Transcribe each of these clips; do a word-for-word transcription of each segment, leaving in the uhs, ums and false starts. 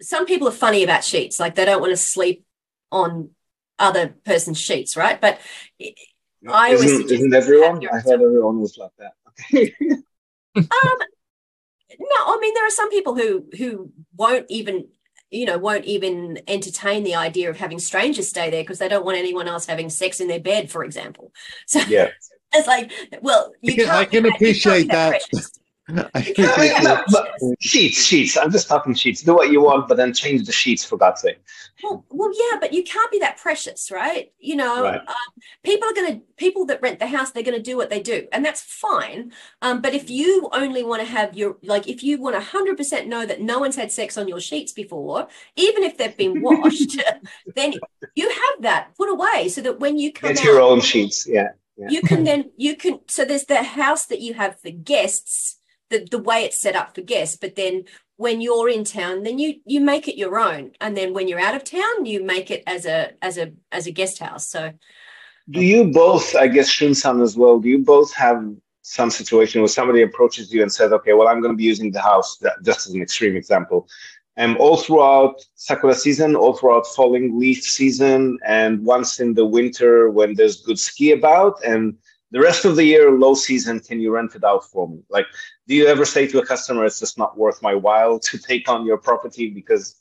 some people are funny about sheets, like they don't want to sleep on other person's sheets, right? But I isn't, always isn't everyone? I thought everyone was like that. Okay. um, no, I mean, there are some people who who won't even, you know, won't even entertain the idea of having strangers stay there because they don't want anyone else having sex in their bed, for example. So yeah, it's like, well, you can't. I can appreciate that. I appreciate that. Sheets, sheets. I'm just talking sheets. Do what you want, but then change the sheets for God's sake. Well, well, yeah, but you can't be that precious, right? You know, right. um, people are going to, people that rent the house, they're going to do what they do, and that's fine. Um, but if you only want to have your, like, if you want to one hundred percent know that no one's had sex on your sheets before, even if they've been washed, then you have that put away so that when you come Get out, your own sheets, yeah. yeah. You can then, you can, so there's the house that you have for guests, the, the way it's set up for guests, but then when you're in town, then you you make it your own, and then when you're out of town, you make it as a as a as a guest house. So, do you both? I guess Shun-san as well. Do you both have some situation where somebody approaches you and says, "Okay, well, I'm going to be using the house," that, just as an extreme example, and all throughout sakura season, all throughout falling leaf season, and once in the winter when there's good ski about, and the rest of the year, low season, can you rent it out for me? Like, do you ever say to a customer, it's just not worth my while to take on your property because...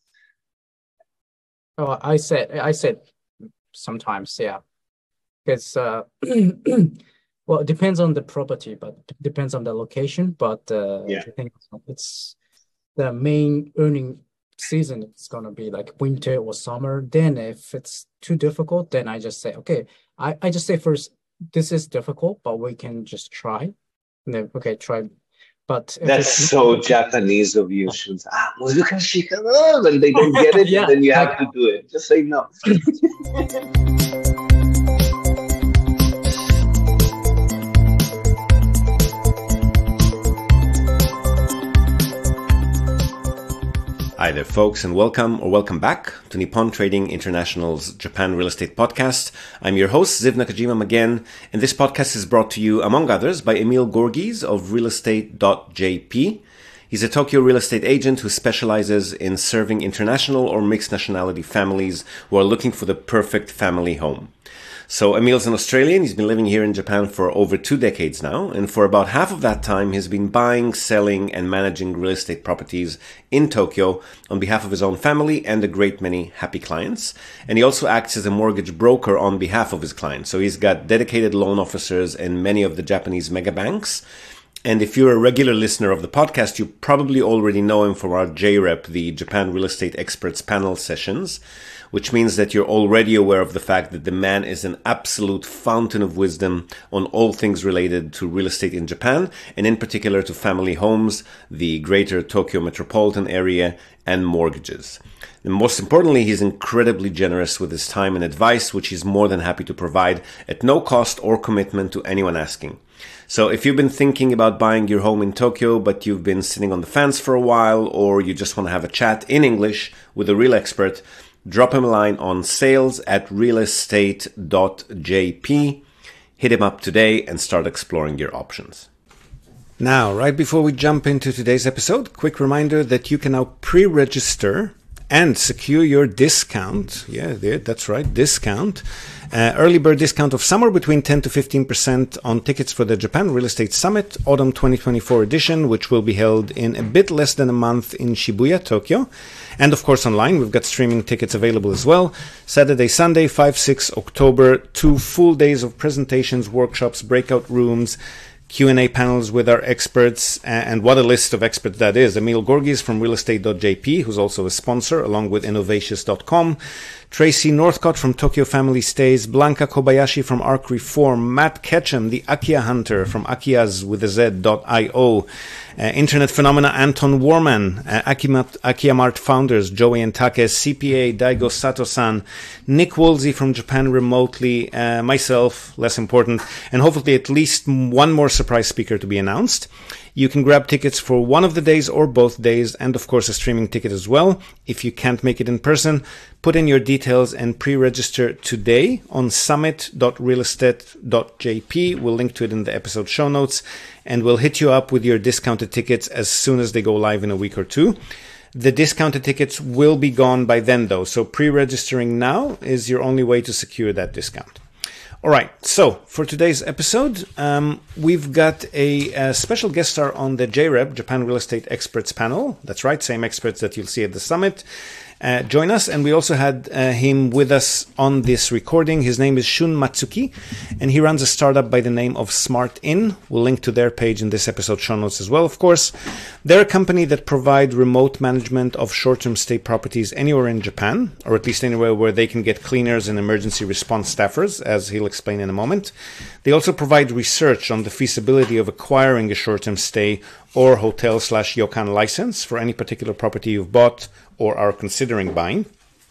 Oh, I said, I said sometimes, yeah. Because, uh, well, it depends on the property, but it depends on the location. But uh, yeah. I think it's the main earning season. It's going to be like winter or summer. Then if it's too difficult, then I just say, okay, I, I just say first, this is difficult, but we can just try. And then, okay, try. But that's so Japanese of you. Ah, when they don't get it, yeah, then you have like, to do it. Just say no. Hi there, folks, and welcome or welcome back to Nippon Trading International's Japan Real Estate Podcast. I'm your host, Ziv Nakajima again, and this podcast is brought to you, among others, by Emil Gorgies of real estate dot j p. He's a Tokyo real estate agent who specializes in serving international or mixed nationality families who are looking for the perfect family home. So Emil's an Australian. He's been living here in Japan for over two decades now. And for about half of that time, he's been buying, selling, and managing real estate properties in Tokyo on behalf of his own family and a great many happy clients. And he also acts as a mortgage broker on behalf of his clients. So he's got dedicated loan officers in many of the Japanese mega banks. And if you're a regular listener of the podcast, you probably already know him from our J REP, the Japan Real Estate Experts Panel sessions, which means that you're already aware of the fact that the man is an absolute fountain of wisdom on all things related to real estate in Japan, and in particular to family homes, the greater Tokyo metropolitan area, and mortgages. And most importantly, he's incredibly generous with his time and advice, which he's more than happy to provide at no cost or commitment to anyone asking. So if you've been thinking about buying your home in Tokyo, but you've been sitting on the fence for a while, or you just want to have a chat in English with a real expert, drop him a line on sales at real estate dot j p. Hit him up today and start exploring your options. Now, right before we jump into today's episode, quick reminder that you can now pre-register and secure your discount. Yeah, that's right, discount. Uh, early bird discount of somewhere between ten to fifteen percent on tickets for the Japan Real Estate Summit Autumn twenty twenty-four edition, which will be held in a bit less than a month in Shibuya, Tokyo. And of course online, we've got streaming tickets available as well. Saturday, Sunday, five six October, two full days of presentations, workshops, breakout rooms, Q and A panels with our experts, and what a list of experts that is. Emil Gorgies from real estate dot j p, who's also a sponsor, along with innovatius dot com. Tracy Northcott from Tokyo Family Stays, Blanca Kobayashi from Arc Reform, Matt Ketchum, the Akiya Hunter from Akiyas with a Z dot I O, uh, Internet Phenomena Anton Warman, uh, Akimat, Akiyamart founders Joey and Take, C P A Daigo Sato-san, Nick Woolsey from Japan Remotely, uh, myself, less important, and hopefully at least one more surprise speaker to be announced. You can grab tickets for one of the days or both days, and of course a streaming ticket as well. If you can't make it in person, put in your details and pre-register today on summit dot real estate dot j p. We'll link to it in the episode show notes, and we'll hit you up with your discounted tickets as soon as they go live in a week or two. The discounted tickets will be gone by then, though. So pre-registering now is your only way to secure that discount. All right. So for today's episode, um, we've got a, a special guest star on the J R E P, Japan Real Estate Experts panel. That's right. Same experts that you'll see at the summit. Uh, join us, and we also had uh, him with us on this recording. His name is Shun Matsuki, and he runs a startup by the name of Smart Inn. We'll link to their page in this episode show notes as well, of course. They're a company that provide remote management of short-term stay properties anywhere in Japan, or at least anywhere where they can get cleaners and emergency response staffers, as he'll explain in a moment. They also provide research on the feasibility of acquiring a short-term stay or hotel slash ryokan license for any particular property you've bought or are considering buying.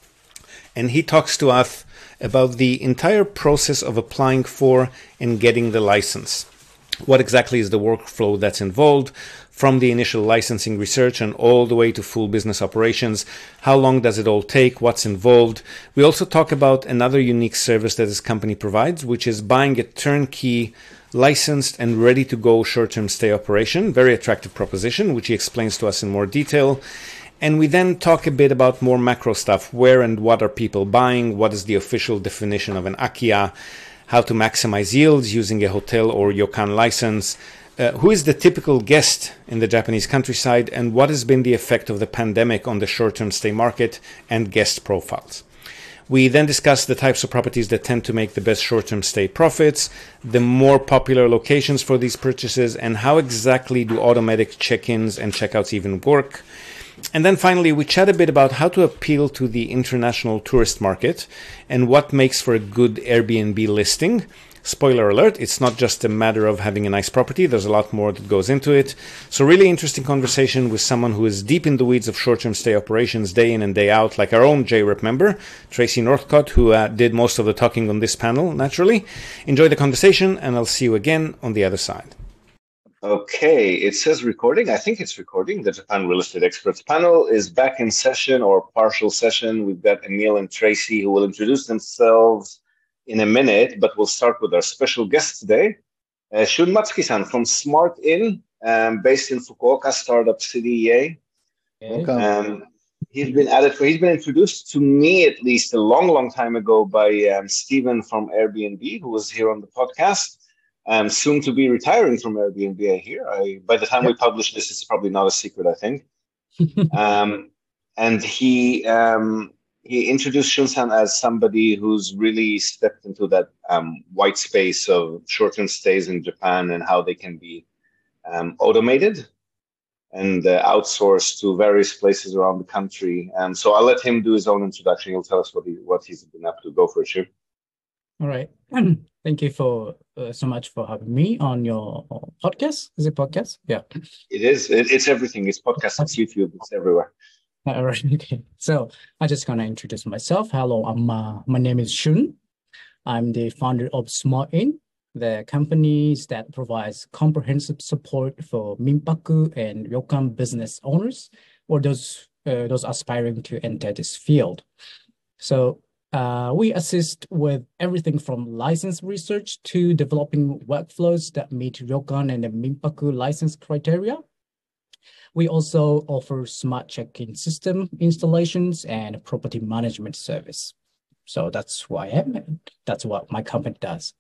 And he talks to us about the entire process of applying for and getting the license. What exactly is the workflow that's involved, from the initial licensing research and all the way to full business operations? How long does it all take? What's involved? We also talk about another unique service that this company provides, which is buying a turnkey licensed and ready to go short-term stay operation. Very attractive proposition, which he explains to us in more detail. And we then talk a bit about more macro stuff. Where and what are people buying? What is the official definition of an akiya? How to maximize yields using a hotel or ryokan license? Uh, who is the typical guest in the Japanese countryside? And what has been the effect of the pandemic on the short-term stay market and guest profiles? We then discuss the types of properties that tend to make the best short-term stay profits, the more popular locations for these purchases, and how exactly do automatic check-ins and check-outs even work. And then finally, we chat a bit about how to appeal to the international tourist market and what makes for a good Airbnb listing. Spoiler alert, it's not just a matter of having a nice property. There's a lot more that goes into it. So really interesting conversation with someone who is deep in the weeds of short-term stay operations day in and day out, like our own J R E P member, Tracy Northcott, who uh, did most of the talking on this panel, naturally. Enjoy the conversation, and I'll see you again on the other side. Okay, it says recording. I think it's recording. The Japan Real Estate Experts panel is back in session or partial session. We've got Emil and Tracy who will introduce themselves in a minute, but we'll start with our special guest today, uh, Shun Matsuki-san from Smart Inn, um, based in Fukuoka, startup city. Yay! Welcome. Um, he's been added for. He's been introduced to me at least a long, long time ago by um, Stephen from Airbnb, who was here on the podcast. Um, soon to be retiring from Airbnb, I hear. I, by the time yep. we publish this, it's probably not a secret, I think. um, and he um, he introduced Shun-san as somebody who's really stepped into that um, white space of short-term stays in Japan and how they can be um, automated and uh, outsourced to various places around the country. Um, so I'll let him do his own introduction. He'll tell us what he what he's been up to. Go for it, Shun. All right. Thank you for uh, so much for having me on your podcast. Is it podcast? Yeah. It is. It, it's everything. It's podcast, it's YouTube, it's everywhere. All right. Okay. So I'm just gonna introduce myself. Hello, I'm uh, my name is Shun. I'm the founder of Smart Inn, the companies that provides comprehensive support for minpaku and ryokan business owners or those uh, those aspiring to enter this field. So. Uh, we assist with everything from license research to developing workflows that meet ryokan and the minpaku license criteria. We also offer smart check-in system installations and property management service. So that's who I am, and that's what my company does.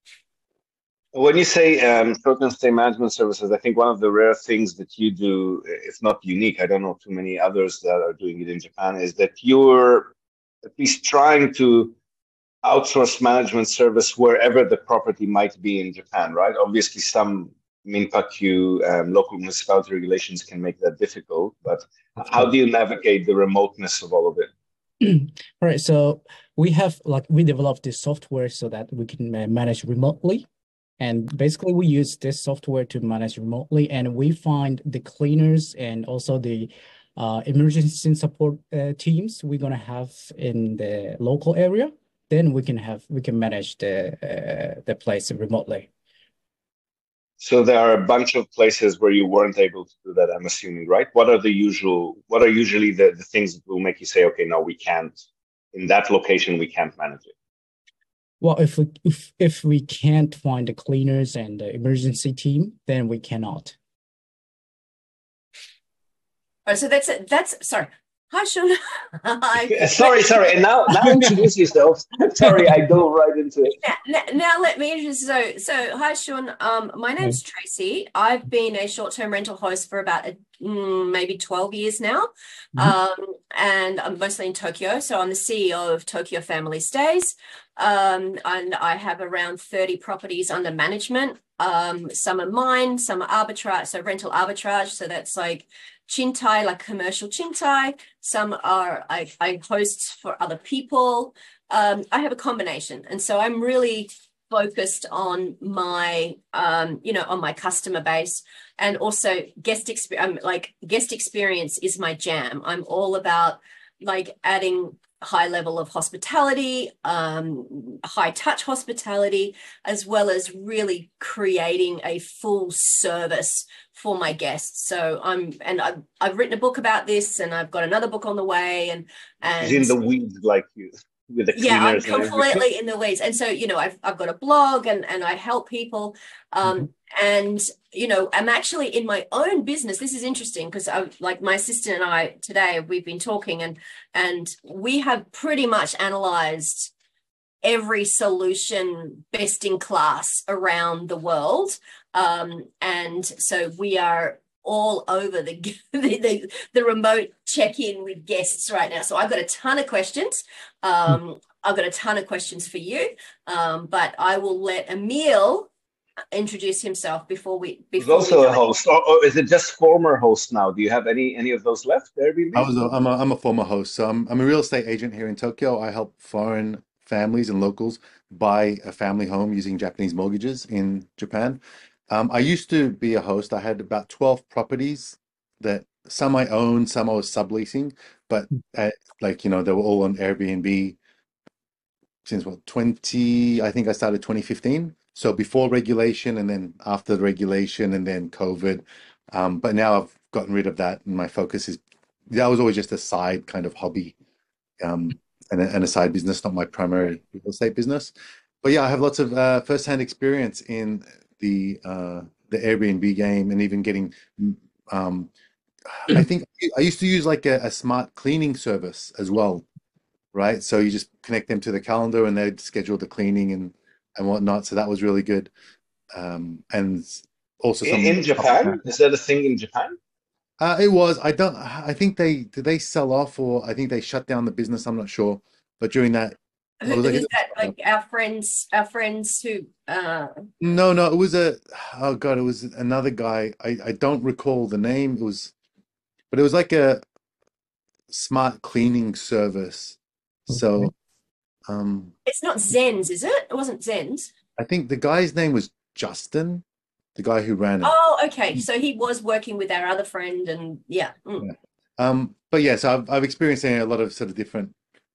When you say um, short-term stay management services, I think one of the rare things that you do, if not unique, I don't know too many others that are doing it in Japan, is that you're at least trying to outsource management service wherever the property might be in Japan, right? Obviously, some minpaku um, local municipality regulations can make that difficult, but how do you navigate the remoteness of all of it? All right, so we have like we developed this software so that we can uh, manage remotely, and basically we use this software to manage remotely, and we find the cleaners and also the Uh, emergency support uh, teams we're gonna have in the local area. Then we can have we can manage the uh, the place remotely. So there are a bunch of places where you weren't able to do that, I'm assuming, right? What are the usual? What are usually the, the things that will make you say, okay, no, we can't in that location, we can't manage it? Well, if we if if we can't find the cleaners and the emergency team, then we cannot. Oh, so that's it. That's sorry. Hi, Sean. Hi. Sorry, sorry. And now, now introduce yourself. Sorry, I dove right into it. Now, now, now let me introduce. So, so hi, Sean. Um, my name's Tracy. I've been a short-term rental host for about a, mm, maybe twelve years now, Mhm. um, and I'm mostly in Tokyo. So I'm the C E O of Tokyo Family Stays, um, and I have around thirty properties under management. Um, some are mine, some are arbitrage, so rental arbitrage. So that's like Chintai, like commercial Chintai. Some are I, I host for other people. Um, I have a combination. And so I'm really focused on my, um, you know, on my customer base, and also guest experience. Like guest experience is my jam. I'm all about like adding high level of hospitality, um, high touch hospitality, as well as really creating a full service for my guests. So I'm, and I've, I've written a book about this, and I've got another book on the way, and, He's in and the weeds like you, with the yeah, I'm cleaners and everything. completely in the weeds. And so, you know, I've, I've got a blog, and, and I help people. Um, Mhm. and, you know, I'm actually in my own business. This is interesting because I like my assistant and I today, we've been talking, and, and we have pretty much analyzed every solution best in class around the world. Um, and so we are all over the, the, the, the remote check-in with guests right now. So I've got a ton of questions. Um, I've got a ton of questions for you, um, but I will let Emil introduce himself before we He's before also we a host, or, or is it just former host now? Do you have any any of those left, Airbnb? I was a, I'm a I'm a former host, so I'm I'm a real estate agent here in Tokyo. I help foreign families and locals buy a family home using Japanese mortgages in Japan. Um, I used to be a host. I had about twelve properties that some I owned, some I was subleasing, but uh like you know they were all on Airbnb since what twenty, I think I started twenty fifteen. So before regulation and then after the regulation and then COVID. Um, but now I've gotten rid of that and my focus is that was always just a side kind of hobby, um, and a, and a side business, not my primary real estate business. But yeah, I have lots of uh, first-hand experience in the uh, the Airbnb game and even getting um, I think I used to use like a, a smart cleaning service as well, right? So you just connect them to the calendar and they'd schedule the cleaning and and whatnot. So that was really good. Um, and also In, some in Japan? Is that a thing in Japan? uh, it was. I don't. I think they did they sell off or I think they shut down the business. I'm not sure. But during that, it who, was like who's that like our friends our friends who uh no, no. It was a oh God. It was another guy. I I don't recall the name. It was, but it was like a smart cleaning service. Okay. So um, it's not Zen's, is it? It wasn't Zen's. I think the guy's name was Justin, the guy who ran it. Oh, okay. So he was working with our other friend, and yeah. Mm. Yeah. Um, but yes, I've I've experienced a lot of sort of different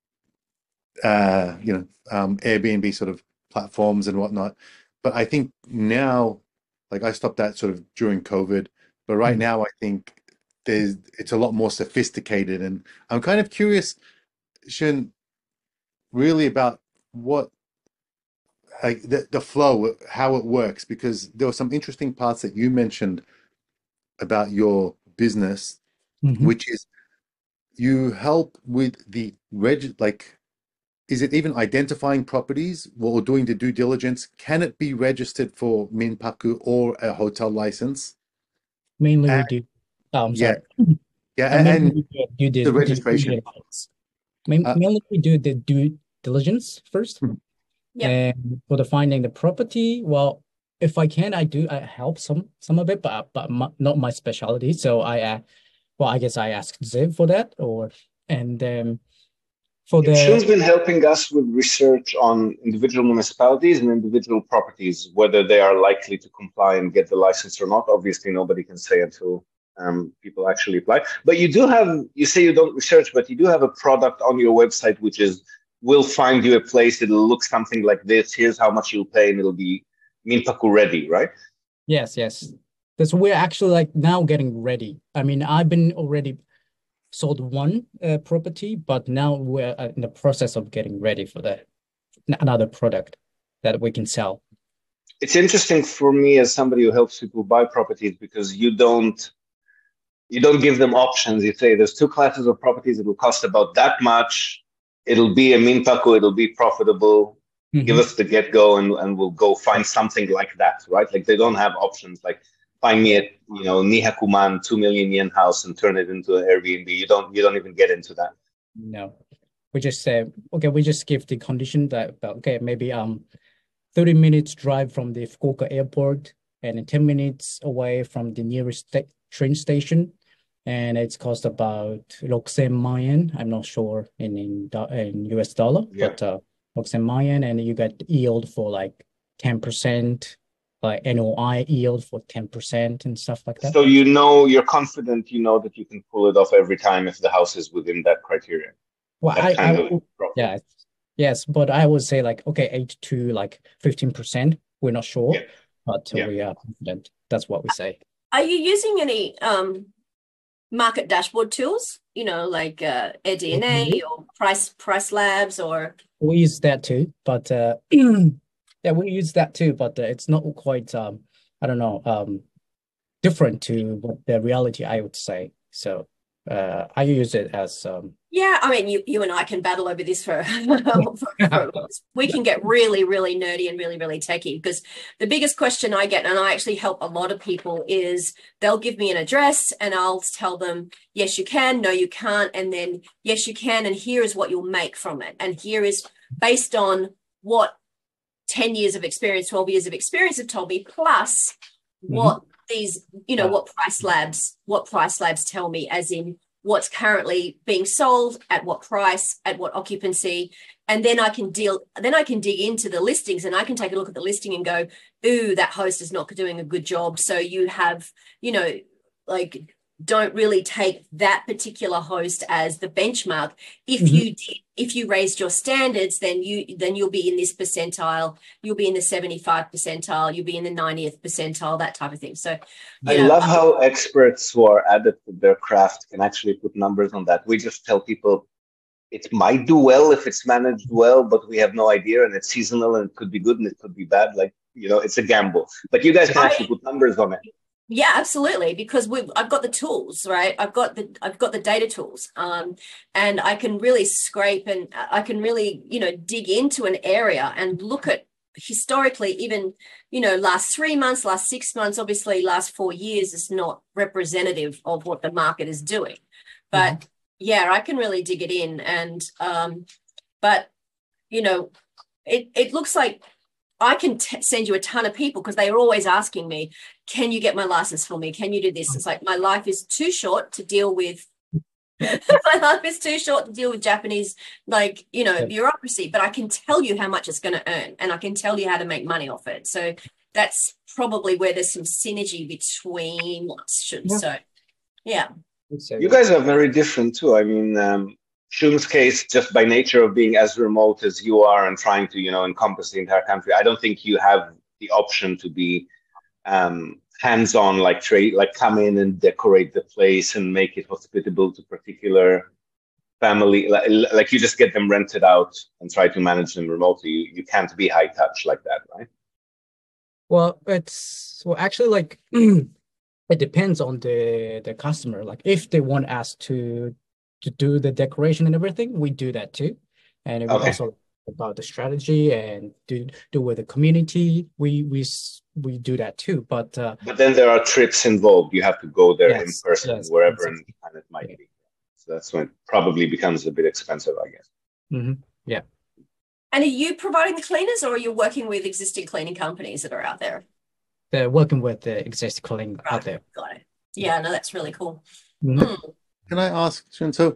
uh, you know, um, Airbnb sort of platforms and whatnot. But I think now, like I stopped that sort of during COVID, but right Mm. now I think there's it's a lot more sophisticated, and I'm kind of curious, Shun, really about what like the the flow, how it works, because there were some interesting parts that you mentioned about your business, Mhm. which is you help with the reg like is it even identifying properties or doing the due diligence? Can it be registered for Minpaku or a hotel license? Mainly And we do. Oh, I'm yeah, sorry. yeah, Uh, mainly and we do due the dil- due registration. diligence. Main- Uh, Mainly we do the due diligence first, Yeah. and for the finding the property. Well, if I can, I do I help some some of it, but but my, not my specialty. So I uh, well, I guess I asked Ziv for that, or and um for Yeah, the Shun's been helping us with research on individual municipalities and individual properties, whether they are likely to comply and get the license or not. Obviously, nobody can say until um, people actually apply. But you do have, you say you don't research, but you do have a product on your website which is, we'll find you a place, it'll look something like this, here's how much you'll pay, and it'll be Minpaku ready, right? yes, yes. That's we're actually like now getting ready. I mean, I've been already sold one uh, property, but now we're uh, in the process of getting ready for that another product that we can sell. It's interesting for me as somebody who helps people buy properties because you don't you don't give them options. You say there's two classes of properties. It will cost about that much. It'll be a minpaku. It'll be profitable. Mhm. Give us the get go, and, and we'll go find something like that, right? Like they don't have options. Like find me a you know Nihakuman two million yen house and turn it into an Airbnb. You don't you don't even get into that. No, we just say, okay, we just give the condition that, okay, maybe um thirty minutes drive from the Fukuoka airport and ten minutes away from the nearest sta- train station. And it's cost about six million. I'm not sure in in, do- in U S dollar, Yeah. but uh, six million, and you get yield for like ten percent, like N O I yield for ten percent and stuff like that. So you know you're confident. You know that you can pull it off every time if the house is within that criteria. Well, That I, kind I of profit. yeah, yes, but I would say like, okay, eight to like fifteen percent. We're not sure, Yeah. but uh, Yeah. we are confident. That's what we say. Are you using any um market dashboard tools? You know, like uh, AirDNA Mhm. or Price Price Labs or We use that too, but uh, yeah, we use that too, but uh, it's not quite um, I don't know, um, different to what the reality, I would say. So uh, I use it as um, yeah. I mean, you you and I can battle over this for, for, for we can get really really nerdy and really really techy, because the biggest question I get, and I actually help a lot of people, is they'll give me an address and I'll tell them yes you can, no you can't, and then yes you can, and here is what you'll make from it, and here is based on what ten years of experience, twelve years of experience have told me, plus what these, you know, Yeah. what price labs, what price labs tell me, as in what's currently being sold, at what price, at what occupancy. And then I can deal, then I can dig into the listings and I can take a look at the listing and go, ooh, that host is not doing a good job. So you have, you know, like, don't really take that particular host as the benchmark. If Mhm. you did, if you raised your standards, then you then you'll be in this percentile, you'll be in the seventy-five percentile, you'll be in the ninetieth percentile, that type of thing. So, you I know, love how experts who are adept at their craft can actually put numbers on that. We just tell people it might do well if it's managed well, but we have no idea, and it's seasonal, and it could be good and it could be bad. Like, you know, it's a gamble. But you guys can I- actually put numbers on it. Yeah, absolutely. Because we've I've got the tools, right? I've got the I've got the data tools, um, and I can really scrape and I can really, you know, dig into an area and look at historically, even, you know, last three months, last six months, obviously last four years is not representative of what the market is doing. But yeah, I can really dig it in. And um, but you know, it it looks like I can t- send you a ton of people, because they are always asking me, can you get my license for me? Can you do this? It's like, my life is too short to deal with. My life is too short to deal with Japanese, like, you know, Yeah. bureaucracy, but I can tell you how much it's going to earn, and I can tell you how to make money off it. So that's probably where there's some synergy between us. Yeah. So, yeah. So, You guys are very different too. I mean, um, Shun's case, just by nature of being as remote as you are and trying to, you know, encompass the entire country, I don't think you have the option to be um, hands-on, like trade, like come in and decorate the place and make it hospitable to particular family. Like, like you just get them rented out and try to manage them remotely. You, you can't be high touch like that, right? Well, it's well actually like it depends on the the customer. Like if they want us to to do the decoration and everything, we do that too. And we Okay. also about the strategy and do do with the community. We we s- we do that too. But uh, But then there are trips involved. You have to go there in Yes, person, yes, wherever, and, exactly. and it might Yeah. be. So that's when it probably becomes a bit expensive, I guess. Mhm. And are you providing the cleaners, or are you working with existing cleaning companies that are out there? They're working with the existing calling out there. Got it. Yeah, no, that's really cool. Mhm. Mm. Can I ask, Shun, so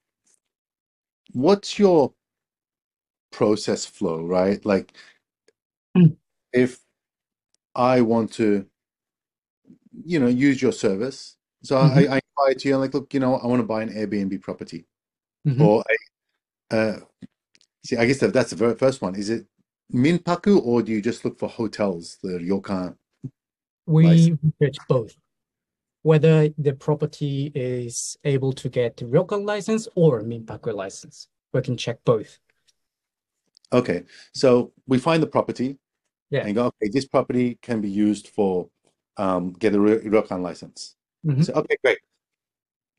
what's your process flow, right? Like, Mm. if I want to, you know, use your service, so I, Mhm. I invite you, and like, look, you know, I want to buy an Airbnb property, Mhm. or a, uh, see, I guess that that's the very first one. Is it minpaku, or do you just look for hotels, the ryokan? We research both, whether the property is able to get the ryokan license or minpaku license. We can check both. Okay, so we find the property Yeah. and go, okay, this property can be used for um, get a ryokan license. Mhm. So, okay, great.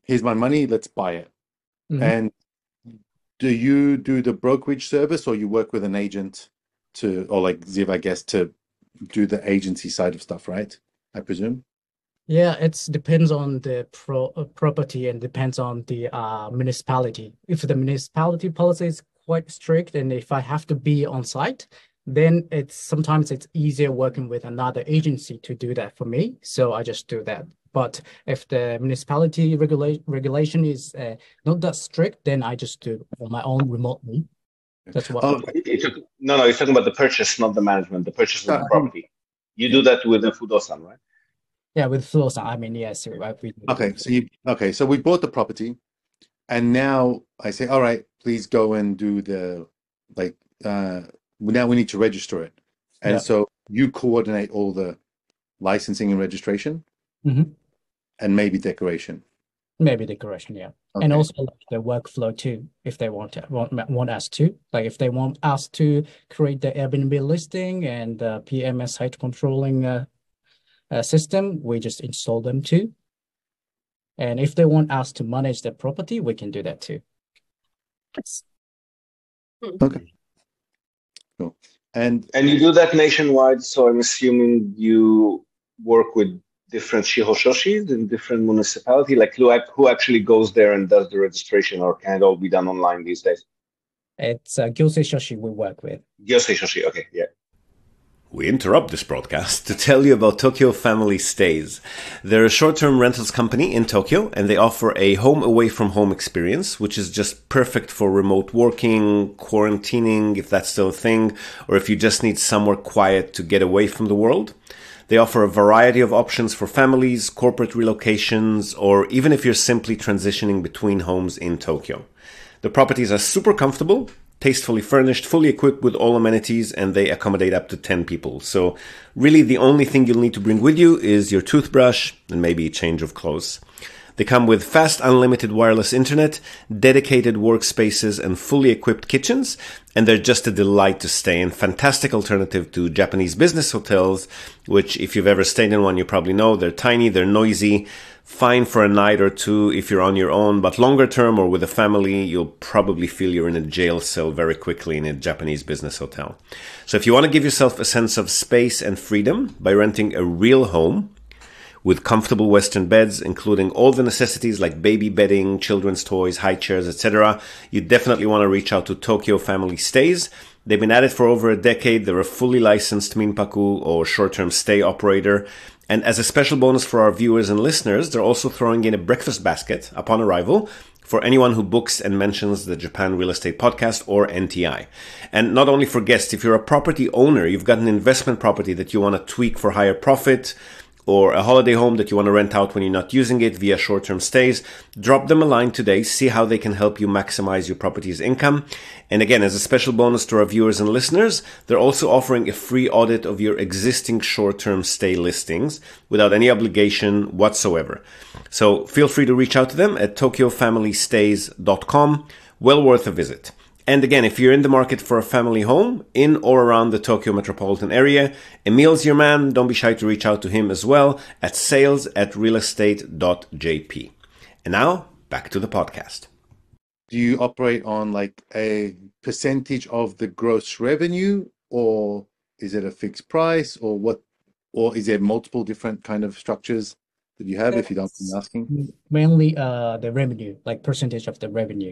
here's my money, let's buy it. Mhm. And do you do the brokerage service, or you work with an agent to, or like Ziv, I guess, to do the agency side of stuff, right? I presume. Yeah, it depends on the pro uh, property and depends on the uh, municipality. If the municipality policy is quite strict, and if I have to be on site, then it's sometimes it's easier working with another agency to do that for me. So I just do that. But if the municipality regula regulation is uh, not that strict, then I just do on my own remotely. That's what. Oh, It took, no, no, you're talking about the purchase, not the management, the purchase of uh, the property. You do that with the Fudosan, right? Yeah, with Flosan, I mean, yes, I- we do. okay. So you okay? So we bought the property, and now I say, all right, please go and do the like. Uh, now we need to register it, and Yeah. so you coordinate all the licensing and registration, Mhm. and maybe decoration. Maybe decoration, yeah. And Okay. also like the workflow too, if they want to, want, want us to. Like if they want us to create the Airbnb listing and the P M S site controlling uh, uh, system, we just install them too. And if they want us to manage the property, we can do that too. Okay. Cool. And And you do that nationwide, so I'm assuming you work with different shihoshoshin in different municipality. Like who, ac- who actually goes there and does the registration, or can it all be done online these days? It's uh, Gyosei Shoshi we work with. Gyosei Shoshi, okay, yeah. We interrupt this broadcast to tell you about Tokyo Family Stays. They're a short-term rentals company in Tokyo, and they offer a home away from home experience, which is just perfect for remote working, quarantining, if that's still a thing, or if you just need somewhere quiet to get away from the world. They offer a variety of options for families, corporate relocations, or even if you're simply transitioning between homes in Tokyo. The properties are super comfortable, tastefully furnished, fully equipped with all amenities, and they accommodate up to ten people. So really the only thing you'll need to bring with you is your toothbrush and maybe a change of clothes. They come with fast unlimited wireless internet, dedicated workspaces, and fully equipped kitchens, and they're just a delight to stay in. Fantastic alternative to Japanese business hotels, which if you've ever stayed in one, you probably know they're tiny, they're noisy, fine for a night or two if you're on your own, but longer term or with a family, you'll probably feel you're in a jail cell very quickly in a Japanese business hotel. So if you want to give yourself a sense of space and freedom by renting a real home with comfortable Western beds, including all the necessities like baby bedding, children's toys, high chairs, et cetera, you definitely want to reach out to Tokyo Family Stays. They've been at it for over a decade. They're a fully licensed minpaku or short-term stay operator. And as a special bonus for our viewers and listeners, they're also throwing in a breakfast basket upon arrival for anyone who books and mentions the Japan Real Estate Podcast or N T I. And not only for guests, if you're a property owner, you've got an investment property that you want to tweak for higher profit, or a holiday home that you want to rent out when you're not using it via short-term stays, drop them a line today, see how they can help you maximize your property's income. And again, as a special bonus to our viewers and listeners, they're also offering a free audit of your existing short-term stay listings without any obligation whatsoever. So feel free to reach out to them at tokyo family stays dot com. Well worth a visit. And again, if you're in the market for a family home in or around the Tokyo metropolitan area, Emil's your man. Don't be shy to reach out to him as well at sales at realestate dot j p. And now, back to the podcast. do you operate on like a percentage of the gross revenue, or is it a fixed price, or what, or is there multiple different kind of structures that you have, if you don't mind asking? Mainly uh the revenue, like percentage of the revenue.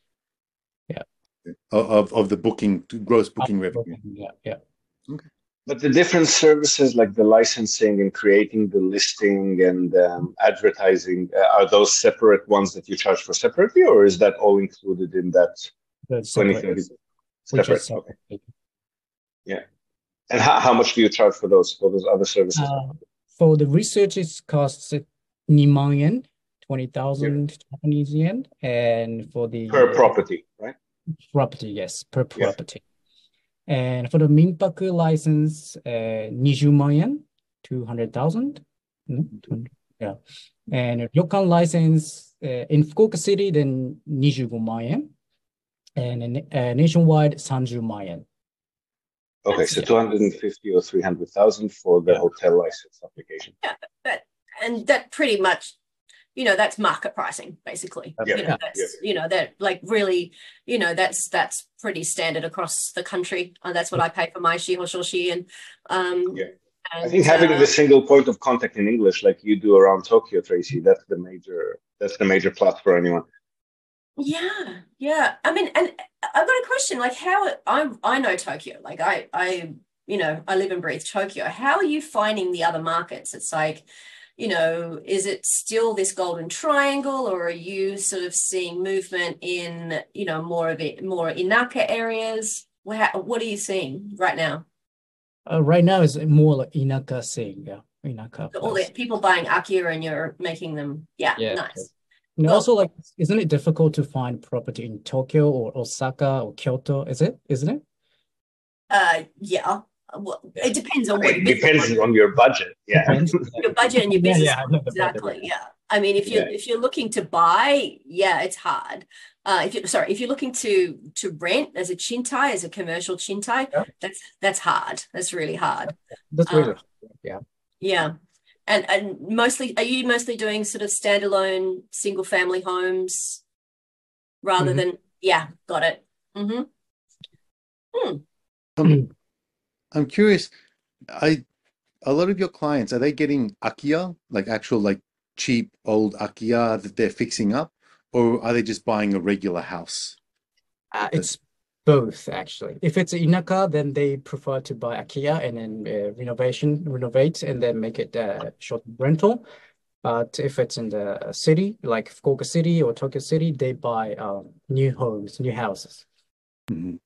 Of of of the booking, gross booking revenue. Yeah, yeah. But the different services like the licensing and creating the listing and um, advertising, uh, are those separate ones that you charge for separately, or is that all included in that The twenty separate, thirty? which Separate, is okay. separate. Yeah. And how, how much do you charge for those, for those other services? Uh, for the research, it costs niman yen, twenty thousand Japanese yen, and for the Per property, right? property, yes, per Yeah. property. And for the minpaku license, uh, twenty man yen, two hundred thousand. Mm, yeah. And ryokan license uh, in Fukuoka City, then twenty-five man yen. And in, uh, nationwide, thirty man yen. Okay, so Yeah. two hundred fifty or three hundred thousand for the Yeah. hotel license application. But and that pretty much, you know, that's market pricing, basically. Yeah, you know, that's, yeah. you know, that like really, you know, that's that's pretty standard across the country. Uh, that's what I pay for my Shiho and um Yeah. and, I think having uh, the single point of contact in English, like you do around Tokyo, Tracy, that's the major that's the major plus for anyone. yeah, yeah. I mean, and I've got a question, like how I I know Tokyo, like I I you know, I live and breathe Tokyo. How are you finding the other markets? It's like, you know, is it still this golden triangle, or are you sort of seeing movement in, you know, more of it, more Inaka areas? What, what are you seeing right now? Uh, right now it's more like Inaka thing, yeah, Inaka All the place. people buying Akira and you're making them, yeah, Yeah. nice. And Well, also, like, isn't it difficult to find property in Tokyo or Osaka or Kyoto? Is it? Isn't it? uh, yeah. Well, it depends on what It your business depends on your budget. Yeah. Depends. your budget and your Yeah, business yeah, I know the budget, exactly. yeah. Yeah. I mean, if you Yeah. if you're looking to buy, yeah, it's hard. Uh, if you sorry, if you're looking to to rent as a chintai, as a commercial chintai, Yeah. that's that's hard. That's really hard. That's Um, really, yeah. yeah. And and mostly, are you mostly doing sort of standalone single family homes rather Mhm. than, yeah, got it. Mm-hmm. Hmm. Um, I'm curious, I a lot of your clients, are they getting Akiya, like actual like cheap old Akiya that they're fixing up, or are they just buying a regular house? Uh, it's both actually. If it's Inaka, then they prefer to buy IKEA and then uh, renovation, renovate, and then make it uh, short rental. But if it's in the city, like Fukuoka City or Tokyo City, they buy um, new homes, new houses. Mhm.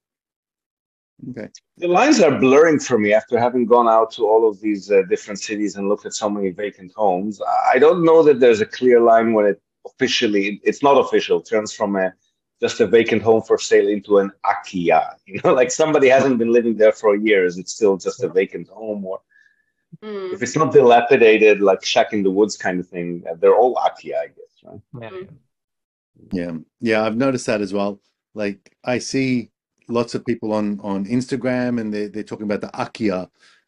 Okay. The lines are blurring for me after having gone out to all of these uh, different cities and looked at so many vacant homes. I don't know that there's a clear line when it officially, it's not official, turns from a just a vacant home for sale into an Akiya. You know, like somebody hasn't been living there for years. It's still just a vacant home. Or Mm. if it's not dilapidated, like shack in the woods kind of thing, they're all Akiya, I guess, right? Yeah. Mm. Yeah. Yeah, I've noticed that as well. Like I see lots of people on on Instagram and they they're talking about the Akiya.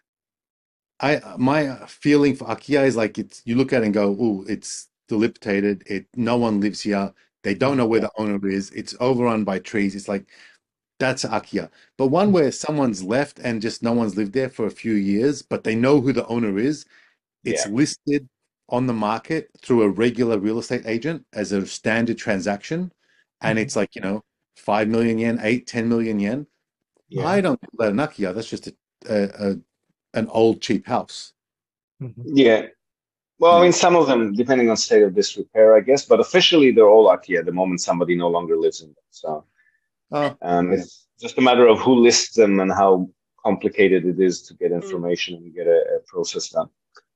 I my feeling for Akiya is like it's you look at it and go, oh, it's dilapidated. It no one lives here. They don't know where the owner is. It's overrun by trees. It's like that's Akiya. But one where someone's left and just no one's lived there for a few years, but they know who the owner is. It's Yeah. listed on the market through a regular real estate agent as a standard transaction, and Mhm. it's like, you know, five million yen, eight, ten million yen. Yeah. I don't call that an Akiya. That's just a, a, a an old cheap house. Mhm. Yeah. Well, I Yeah. mean, some of them, depending on state of disrepair, I guess, but officially they're all Akiya the moment somebody no longer lives in them. So Oh, um, yeah. it's just a matter of who lists them and how complicated it is to get Mm. information and get a, a process done.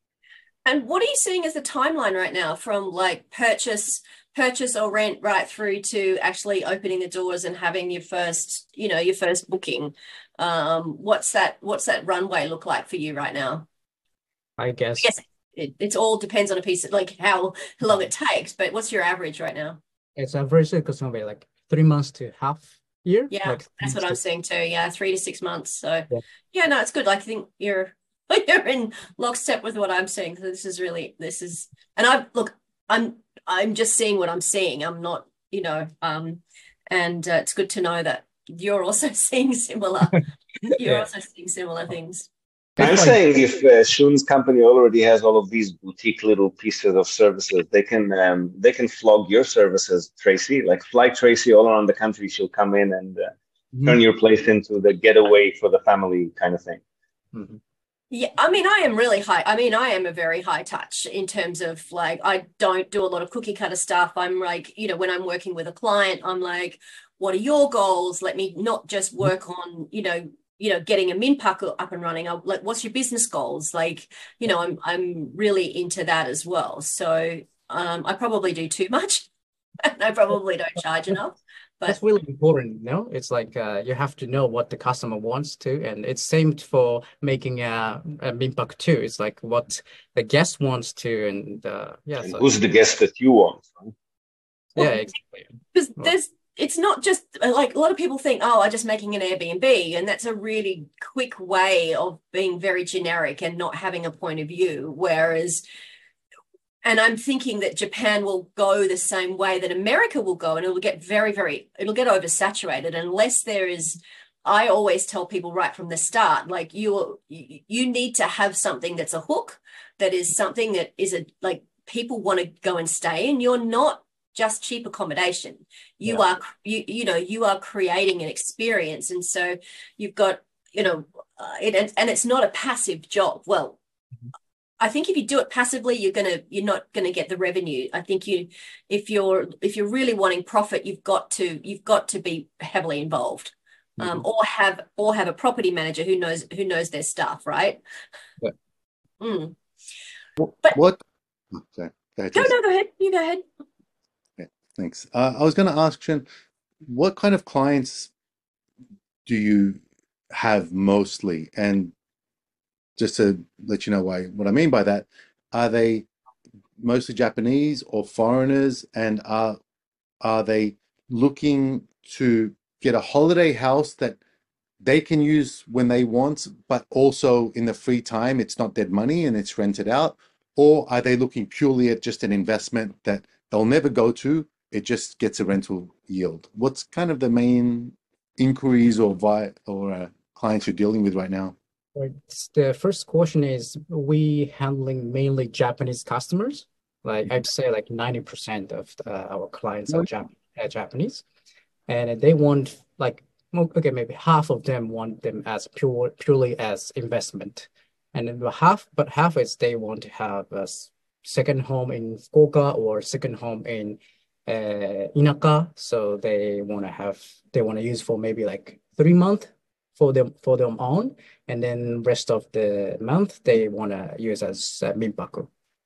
And what are you seeing as the timeline right now from like purchase, purchase or rent right through to actually opening the doors and having your first, you know, your first booking? Um, what's that, what's that runway look like for you right now? I guess. I guess it, it all depends on a piece of like how long it takes, but what's your average right now? It's average it's gonna be like three months to half year. Yeah, Like that's what I'm seeing too. Yeah, three to six months. So Yeah. yeah, no, it's good. I think you're you're in lockstep with what I'm seeing. So this is really this is and I look, I'm I'm just seeing what I'm seeing. I'm not, you know, um, and uh, it's good to know that you're also seeing similar. You're Yeah. also seeing similar things. I'm It's like- saying if uh, Shun's company already has all of these boutique little pieces of services, they can um, they can flog your services, Tracy. Like fly Tracy all around the country. She'll come in and uh, Mhm. turn your place into the getaway for the family kind of thing. Mhm. Yeah, I mean, I am really high. I mean, I am a very high touch in terms of like, I don't do a lot of cookie cutter stuff. I'm like, you know, when I'm working with a client, I'm like, what are your goals? Let me not just work on, you know, you know, getting a Minpaku up and running. I'm like, what's your business goals? Like, you know, I'm I'm really into that as well. So um, I probably do too much, and I probably don't charge enough. But That's really important, no? It's like uh, you have to know what the customer wants to, and it's same for making a, a Minpak too. It's like what the guest wants to, and uh, yeah, And so who's the guest that you want? Right? yeah, exactly. because Well- there's it's not just like a lot of people think, oh, I'm just making an Airbnb, and that's a really quick way of being very generic and not having a point of view. Whereas and I'm thinking that Japan will go the same way that America will go, and it'll get very, very, it'll get oversaturated unless there is. I always tell people right from the start, like you, you need to have something that's a hook, that is something that is a like people want to go and stay, and you're not just cheap accommodation. You yeah. are, you you know, you are creating an experience, and so you've got, you know, uh, it, and, and it's not a passive job. Well. I think if you do it passively, you're gonna you're not gonna get the revenue. I think you, if you're if you're really wanting profit, you've got to you've got to be heavily involved, um, mm-hmm. or have or have a property manager who knows who knows their stuff, right? Yeah. Mm. But what? Oh, sorry. Go ahead, no, no, go ahead. You go ahead. Yeah, thanks. Uh, I was going to ask Shin, what kind of clients do you have mostly, and just to let you know why, what I mean by that, are they mostly Japanese or foreigners, and are are they looking to get a holiday house that they can use when they want, but also in the free time, it's not dead money and it's rented out? Or are they looking purely at just an investment that they'll never go to, it just gets a rental yield? What's kind of the main inquiries or vi or uh, clients you're dealing with right now? Right. The first question is, we handling mainly Japanese customers. Like I'd say like ninety percent of the, our clients are Jap uh, Japanese. And they want like, okay, maybe half of them want them as pure, purely as investment. And then half, but half is they want to have a second home in Fukuoka or second home in uh, Inaka. So they want to have, they want to use for maybe like three months for them for them own, and then rest of the month they want to use as uh, minpaku.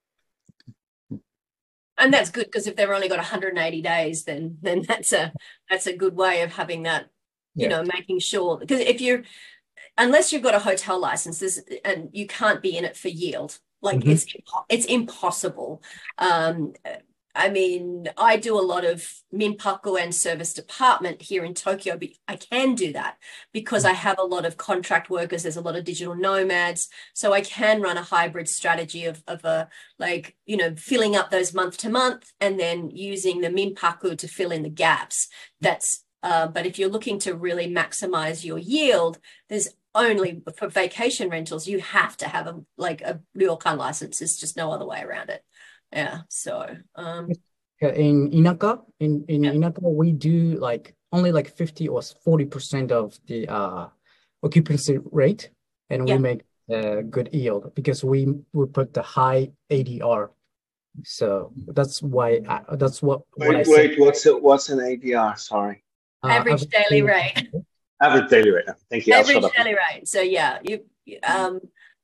And that's good, because if they've only got one hundred eighty days, then then that's a that's a good way of having that, you yeah. know, making sure, because if you're, unless you've got a hotel license, and you can't be in it for yield, like mm-hmm. it's it's impossible. Um, I mean, I do a lot of minpaku and service department here in Tokyo, but I can do that because I have a lot of contract workers. There's a lot of digital nomads. So I can run a hybrid strategy of, of a, like, you know, filling up those month to month and then using the minpaku to fill in the gaps. That's, uh, but if you're looking to really maximize your yield, there's only, for vacation rentals, you have to have a, like a ryokan license. There's just no other way around it. Yeah, so um in Inaka, in in yeah. Inaka, we do like only like fifty or forty percent of the uh occupancy rate, and yeah. we make a good yield because we we put the high A D R. So that's why I, that's what. Wait, what I wait, said. what's it? What's an A D R? Sorry. Uh, average daily rate. Average daily rate. Thank you. Average daily rate. So yeah, you um,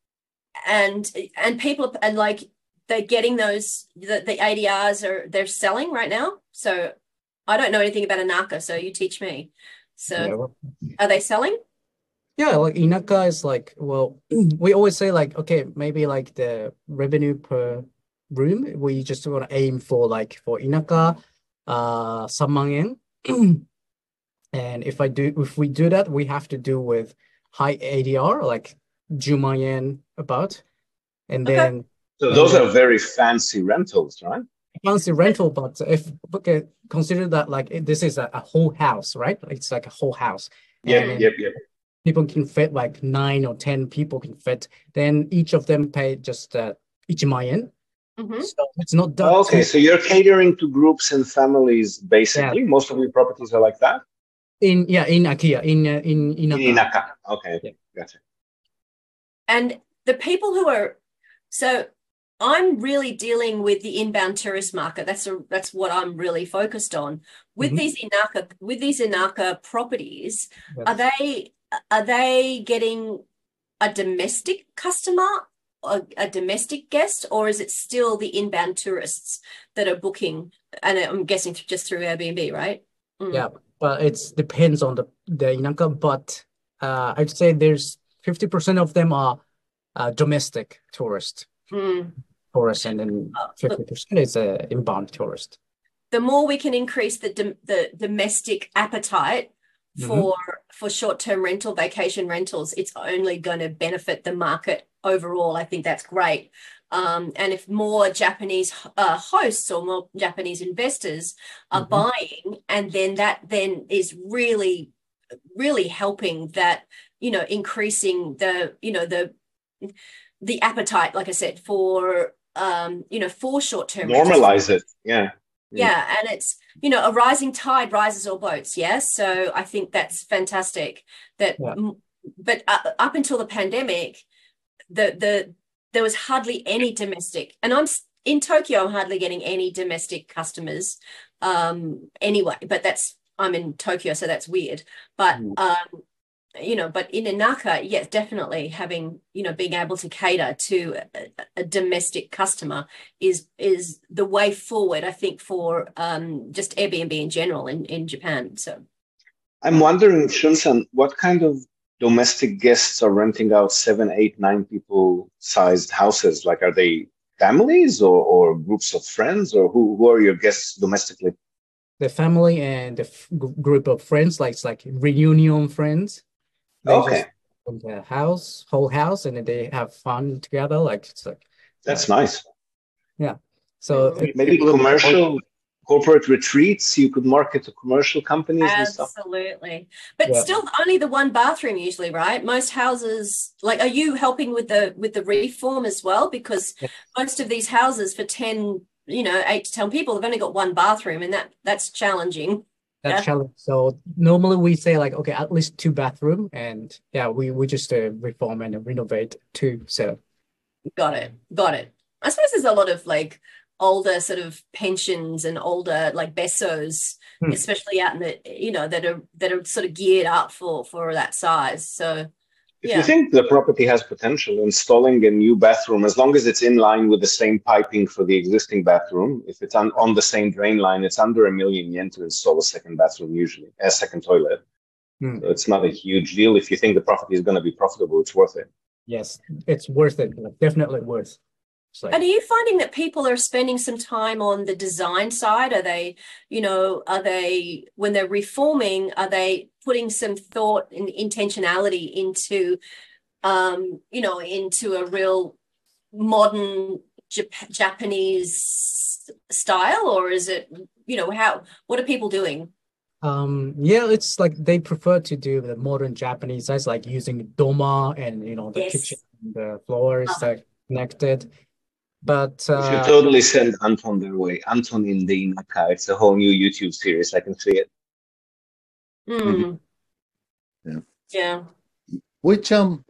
and and people and like. They're getting those, the, the A D Rs are, they're selling right now. So I don't know anything about Inaka, so you teach me. So yeah, well, are they selling? Yeah, like Inaka is like, well, we always say like, okay, maybe like the revenue per room, we just want to aim for like for Inaka, uh, 삼만 yen. And if I do, if we do that, we have to do with high A D R, like ten yen about. And okay. then So those are very fancy rentals, right? Fancy rental, but if okay, consider that like this is a, a whole house, right? It's like a whole house. Yeah, yep, yep. People can fit like nine or ten people can fit. Then each of them pay just uh, one man yen. Mm-hmm. So it's not that. Oh, okay, so you're catering to groups and families, basically. Yeah. Most of your properties are like that. In yeah, in Akiya, in uh, in Inaka. In Inaka. Okay, yeah. Gotcha. And the people who are so. I'm really dealing with the inbound tourist market. That's a, that's what I'm really focused on. With mm-hmm. these Inaka, with these Inaka properties, yes. are they are they getting a domestic customer, a, a domestic guest, or is it still the inbound tourists that are booking? And I'm guessing just through Airbnb, right? Mm. Yeah, but it depends on the the Inaka. But uh, I'd say there's fifty percent of them are uh, domestic tourists. Mm. Tourist, and then fifty percent is a inbound tourist. The more we can increase the dom the domestic appetite for mm-hmm. for short-term rental, vacation rentals, it's only going to benefit the market overall. I think that's great. Um, and if more Japanese uh, hosts or more Japanese investors are Mhm. buying, and then that then is really, really helping that, you know, increasing the, you know, the the appetite, like I said, for um, you know, for short-term rentals. Normalize it. Yeah. Yeah, and it's, you know, a rising tide rises all boats. Yes, so I think that's fantastic. That, Yeah. m- but uh, up until the pandemic, the the there was hardly any domestic, and I'm s- in Tokyo. I'm hardly getting any domestic customers, um, anyway. But that's I'm in Tokyo, so that's weird. But Mm. um, you know, but in Inaka, yes, definitely having, you know, being able to cater to a, a domestic customer is is the way forward, I think, for um, just Airbnb in general in, in Japan. So I'm wondering, Shunsan, what kind of domestic guests are renting out seven, eight, nine people sized houses? Like, are they families or, or groups of friends, or who, who are your guests domestically? The family and the f- gr- group of friends, like it's like reunion friends. They Okay, just from the house, whole house, and then they have fun together. Like it's like, that's uh, nice. yeah. So Mhm. it, Maybe commercial, corporate retreats. You could market to commercial companies and stuff. absolutely, but yeah, still only the one bathroom usually, right? Most houses, like, are you helping with the with the reform as well? Because yeah, most of these houses for ten, you know, eight to ten people have only got one bathroom, and that that's challenging. that's Yeah, challenge. So normally we say like, okay, at least two bathroom, and yeah, we we just uh, reform and renovate two. So got it, got it. I suppose there's a lot of like older sort of pensions and older like besos, Hmm. especially out in the, you know, that are that are sort of geared up for for that size. So If you yeah, think the property has potential, installing a new bathroom, as long as it's in line with the same piping for the existing bathroom, if it's on, on the same drain line, it's under a million yen to install a second bathroom, usually, a second toilet. Hmm. So it's not a huge deal. If you think the property is going to be profitable, it's worth it. Yes, it's worth it. Like, definitely worth. It's like and are you finding that people are spending some time on the design side? Are they, you know, are they, when they're reforming, are they putting some thought and intentionality into, um, you know, into a real modern Jap- Japanese style, or is it, you know, how, what are people doing? Um, yeah, it's like they prefer to do the modern Japanese size, like using doma and you know the kitchen, Yes. the floors Uh, like connected. But You should uh, totally send Anton their way. Anton in the Inaka. It's a whole new YouTube series. I can see it. Mhm. mm, Yeah. yeah. Which um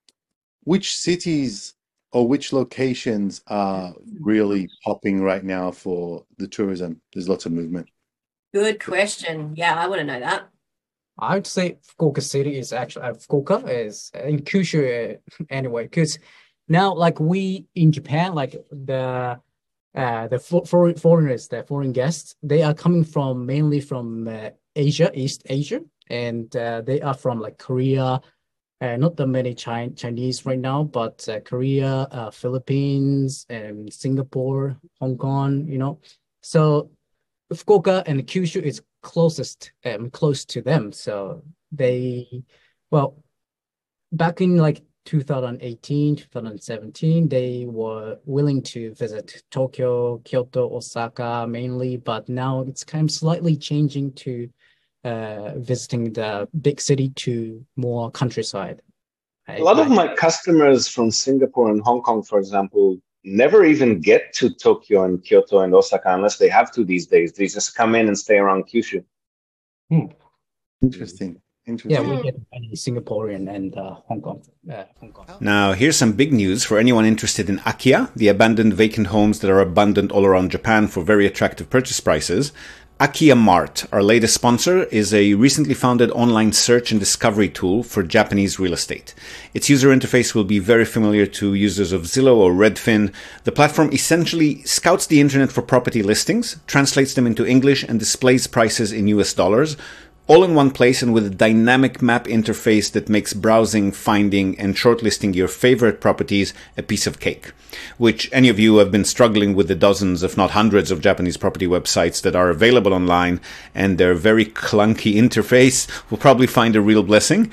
which cities or which locations are really popping right now for the tourism? There's lots of movement. Good question. Yeah, I want to know that. I would say Fukuoka City is actually uh, Fukuoka is in Kyushu uh, anyway, because now like we in Japan, like the uh the for, for foreigners, the foreign guests, they are coming from mainly from uh, Asia, East Asia, and uh, they are from like Korea. Uh, not that many Chi Chinese right now, but uh, Korea, uh, Philippines, and Singapore, Hong Kong, you know. So Fukuoka and Kyushu is closest, um, close to them. So they, well, back in like two thousand eighteen, two thousand seventeen, they were willing to visit Tokyo, Kyoto, Osaka mainly, but now it's kind of slightly changing to uh, visiting the big city to more countryside. A I, lot of I my customers from Singapore and Hong Kong, for example, never even get to Tokyo and Kyoto and Osaka unless they have to these days. They just come in and stay around Kyushu. Hmm. Interesting. Yeah, Interesting. we Mm. get many Singaporean and uh, Hong Kong, uh, Hong Kong. Now, here's some big news for anyone interested in Akiya, the abandoned vacant homes that are abundant all around Japan for very attractive purchase prices. Akiya Mart, our latest sponsor, is a recently founded online search and discovery tool for Japanese real estate. Its user interface will be very familiar to users of Zillow or Redfin. The platform essentially scouts the internet for property listings, translates them into English, and displays prices in U S dollars, all in one place and with a dynamic map interface that makes browsing, finding, and shortlisting your favorite properties a piece of cake. Which any of you who have been struggling with the dozens, if not hundreds, of Japanese property websites that are available online and their very clunky interface will probably find a real blessing.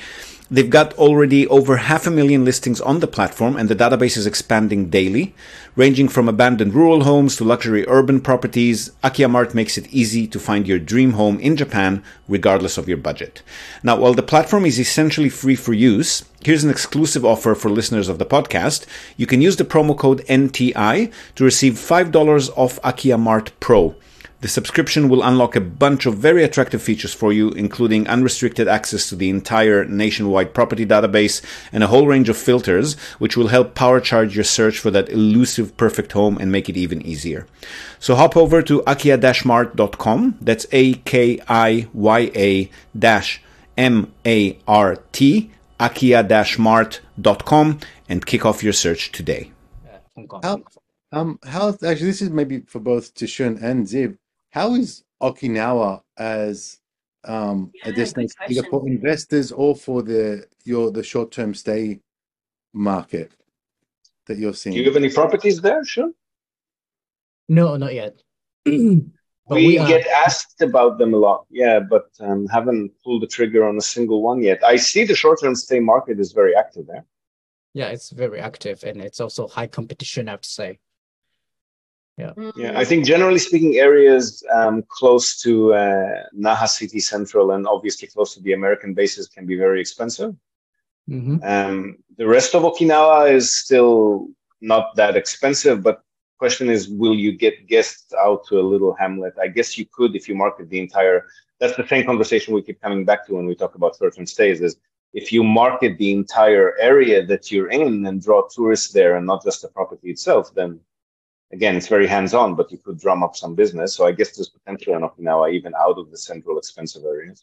They've got already over half a million listings on the platform, and the database is expanding daily. Ranging from abandoned rural homes to luxury urban properties, Akiyamart makes it easy to find your dream home in Japan, regardless of your budget. Now, while the platform is essentially free for use, here's an exclusive offer for listeners of the podcast. You can use the promo code N T I to receive five dollars off Akiyamart Pro. The subscription will unlock a bunch of very attractive features for you, including unrestricted access to the entire nationwide property database and a whole range of filters, which will help power charge your search for that elusive perfect home and make it even easier. So hop over to akiya dash mart dot com. That's A K I Y A dash M A R T, akiya dash mart dot com, and kick off your search today. How, um, how, actually, this is maybe for both Tishun and Ziv. How is Okinawa as um, a Yeah, good destination, either question. for investors or for the your the short-term stay market that you're Do you seeing? have any properties there? Sure. No, not yet. But We we are, get asked about them a lot, yeah, but um, haven't pulled the trigger on a single one yet. I see the short-term stay market is very active there. yeah, it's very active and it's also high competition, I have to say. Yeah. Yeah, I think generally speaking, areas um, close to uh, Naha City Central and obviously close to the American bases can be very expensive. Mm-hmm. Um, the rest of Okinawa is still not that expensive, but question is, will you get guests out to a little hamlet? I guess you could if you market the entire. That's the same conversation we keep coming back to when we talk about short-term stays. Is if you market the entire area that you're in and draw tourists there and not just the property itself, then again, it's very hands-on, but you could drum up some business. So I guess there's potential in Okinawa, even out of the central expensive areas.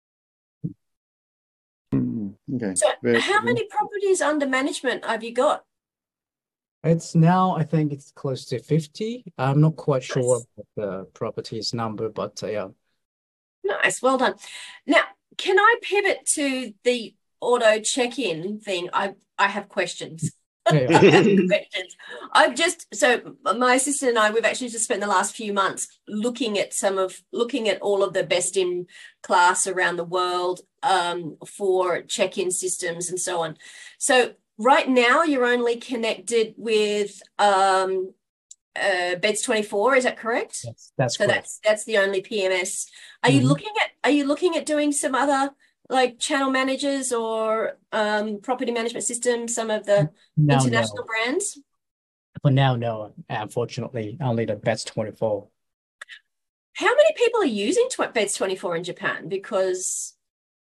Mm, okay. So Very- how many properties under management have you got? It's now, I think it's close to fifty. I'm not quite sure Nice. about the properties number, but uh, yeah. Nice, well done. Now, can I pivot to the auto check-in thing? I I have questions. Yeah, I yeah. have questions. I've just so my assistant and I, we've actually just spent the last few months looking at some of looking at all of the best in class around the world um, for check-in systems and so on. So right now you're only connected with um, uh, Beds twenty-four, is that correct? That's, that's So correct. that's that's the only P M S. Are you Mhm. looking at are you looking at doing some other like channel managers or um, property management systems, some of the No, international no. brands? For now, no. Unfortunately, only the Beds twenty-four. How many people are using tw- Beds twenty-four in Japan? Because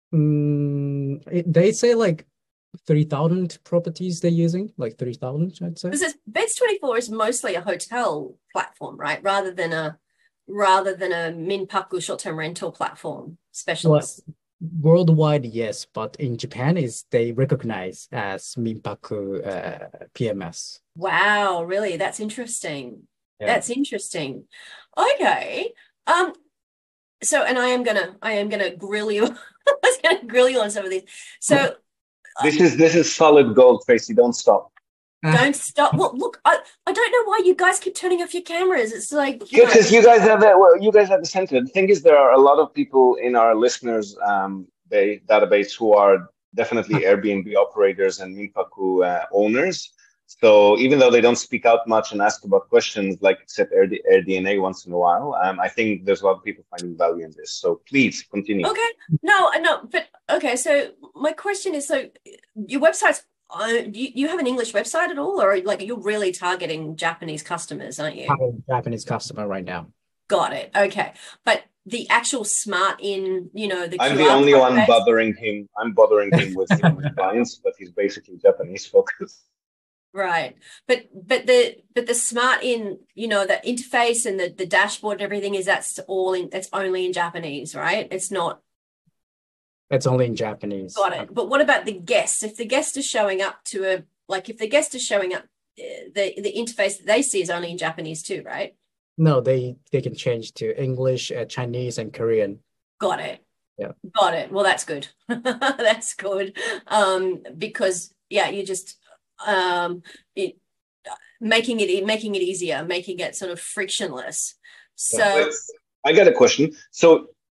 Mm, it, they say like three thousand properties they're using, like three thousand, I'd say. because Beds twenty-four is mostly a hotel platform, right? Rather than a rather than a Minpaku short-term rental platform Well, specialist. worldwide, yes, but in Japan, is they recognize as Minpaku uh, P M S. Wow, really? That's interesting. Yeah. That's interesting. Okay. Um, so and I am gonna I am gonna grill you. I was gonna grill you on some of these. So This is this is solid gold, Tracy. Don't stop. don't stop. Well, look, I, I don't know why you guys keep turning off your cameras. It's like, you know, Because you guys have that. Well, you guys have the center. The thing is, there are a lot of people in our listeners' um, ba- database who are definitely Airbnb operators and Minpaku uh, owners. So even though they don't speak out much and ask about questions, like except Air, AirDNA once in a while, um, I think there's a lot of people finding value in this. So please continue. okay. No, no, but okay. So my question is, so your website's uh, do you, you have an English website at all, or like you're really targeting Japanese customers, aren't you? Having Japanese customer right now. Got it. Okay. But the actual smart in, you know, the I'm Q the R only code one based- bothering him. I'm bothering him with his clients, but he's basically Japanese focused. Right. But but the but the smart in, you know, the interface and the, the dashboard and everything is that's all in that's only in Japanese, right? It's not. It's only in Japanese. Got it. But what about the guests? If the guest is showing up to a like if the guest is showing up, uh, the the interface that they see is only in Japanese too, right? No, they they can change to English, uh, Chinese, and Korean. Got it. Yeah. Got it. Well, that's good. That's good. Um, because yeah, you just um it making it making it easier, making it sort of frictionless. So But I got a question. So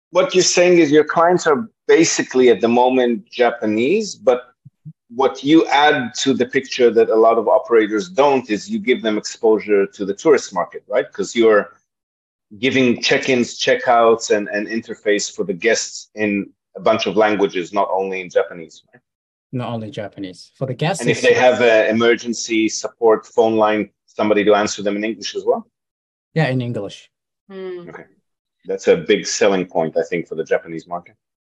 what you're saying is your clients are basically at the moment Japanese, but what you add to the picture that a lot of operators don't is you give them exposure to the tourist market, right? Because you're giving check-ins, checkouts, and, and interface for the guests in a bunch of languages, not only in Japanese, right? Not only Japanese. For the guests, and if they have an emergency support phone line, somebody to answer them in English as well? Yeah, in English. Mm. Okay. That's a big selling point, I think, for the Japanese market.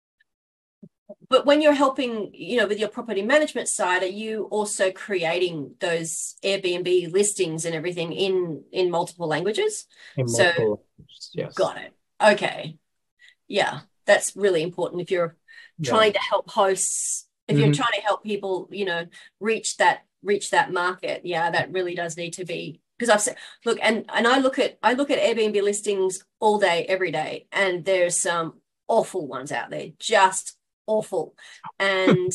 But when you're helping, you know, with your property management side, are you also creating those Airbnb listings and everything in, in multiple languages? In so, multiple languages, yes. Got it. Okay. Yeah, that's really important if you're trying yeah. to help hosts, if mm-hmm. you're trying to help people, you know, reach that reach that market. Yeah, that really does need to be, because I've said, look, and and I look at I look at Airbnb listings all day, every day, and there's some awful ones out there, just awful, and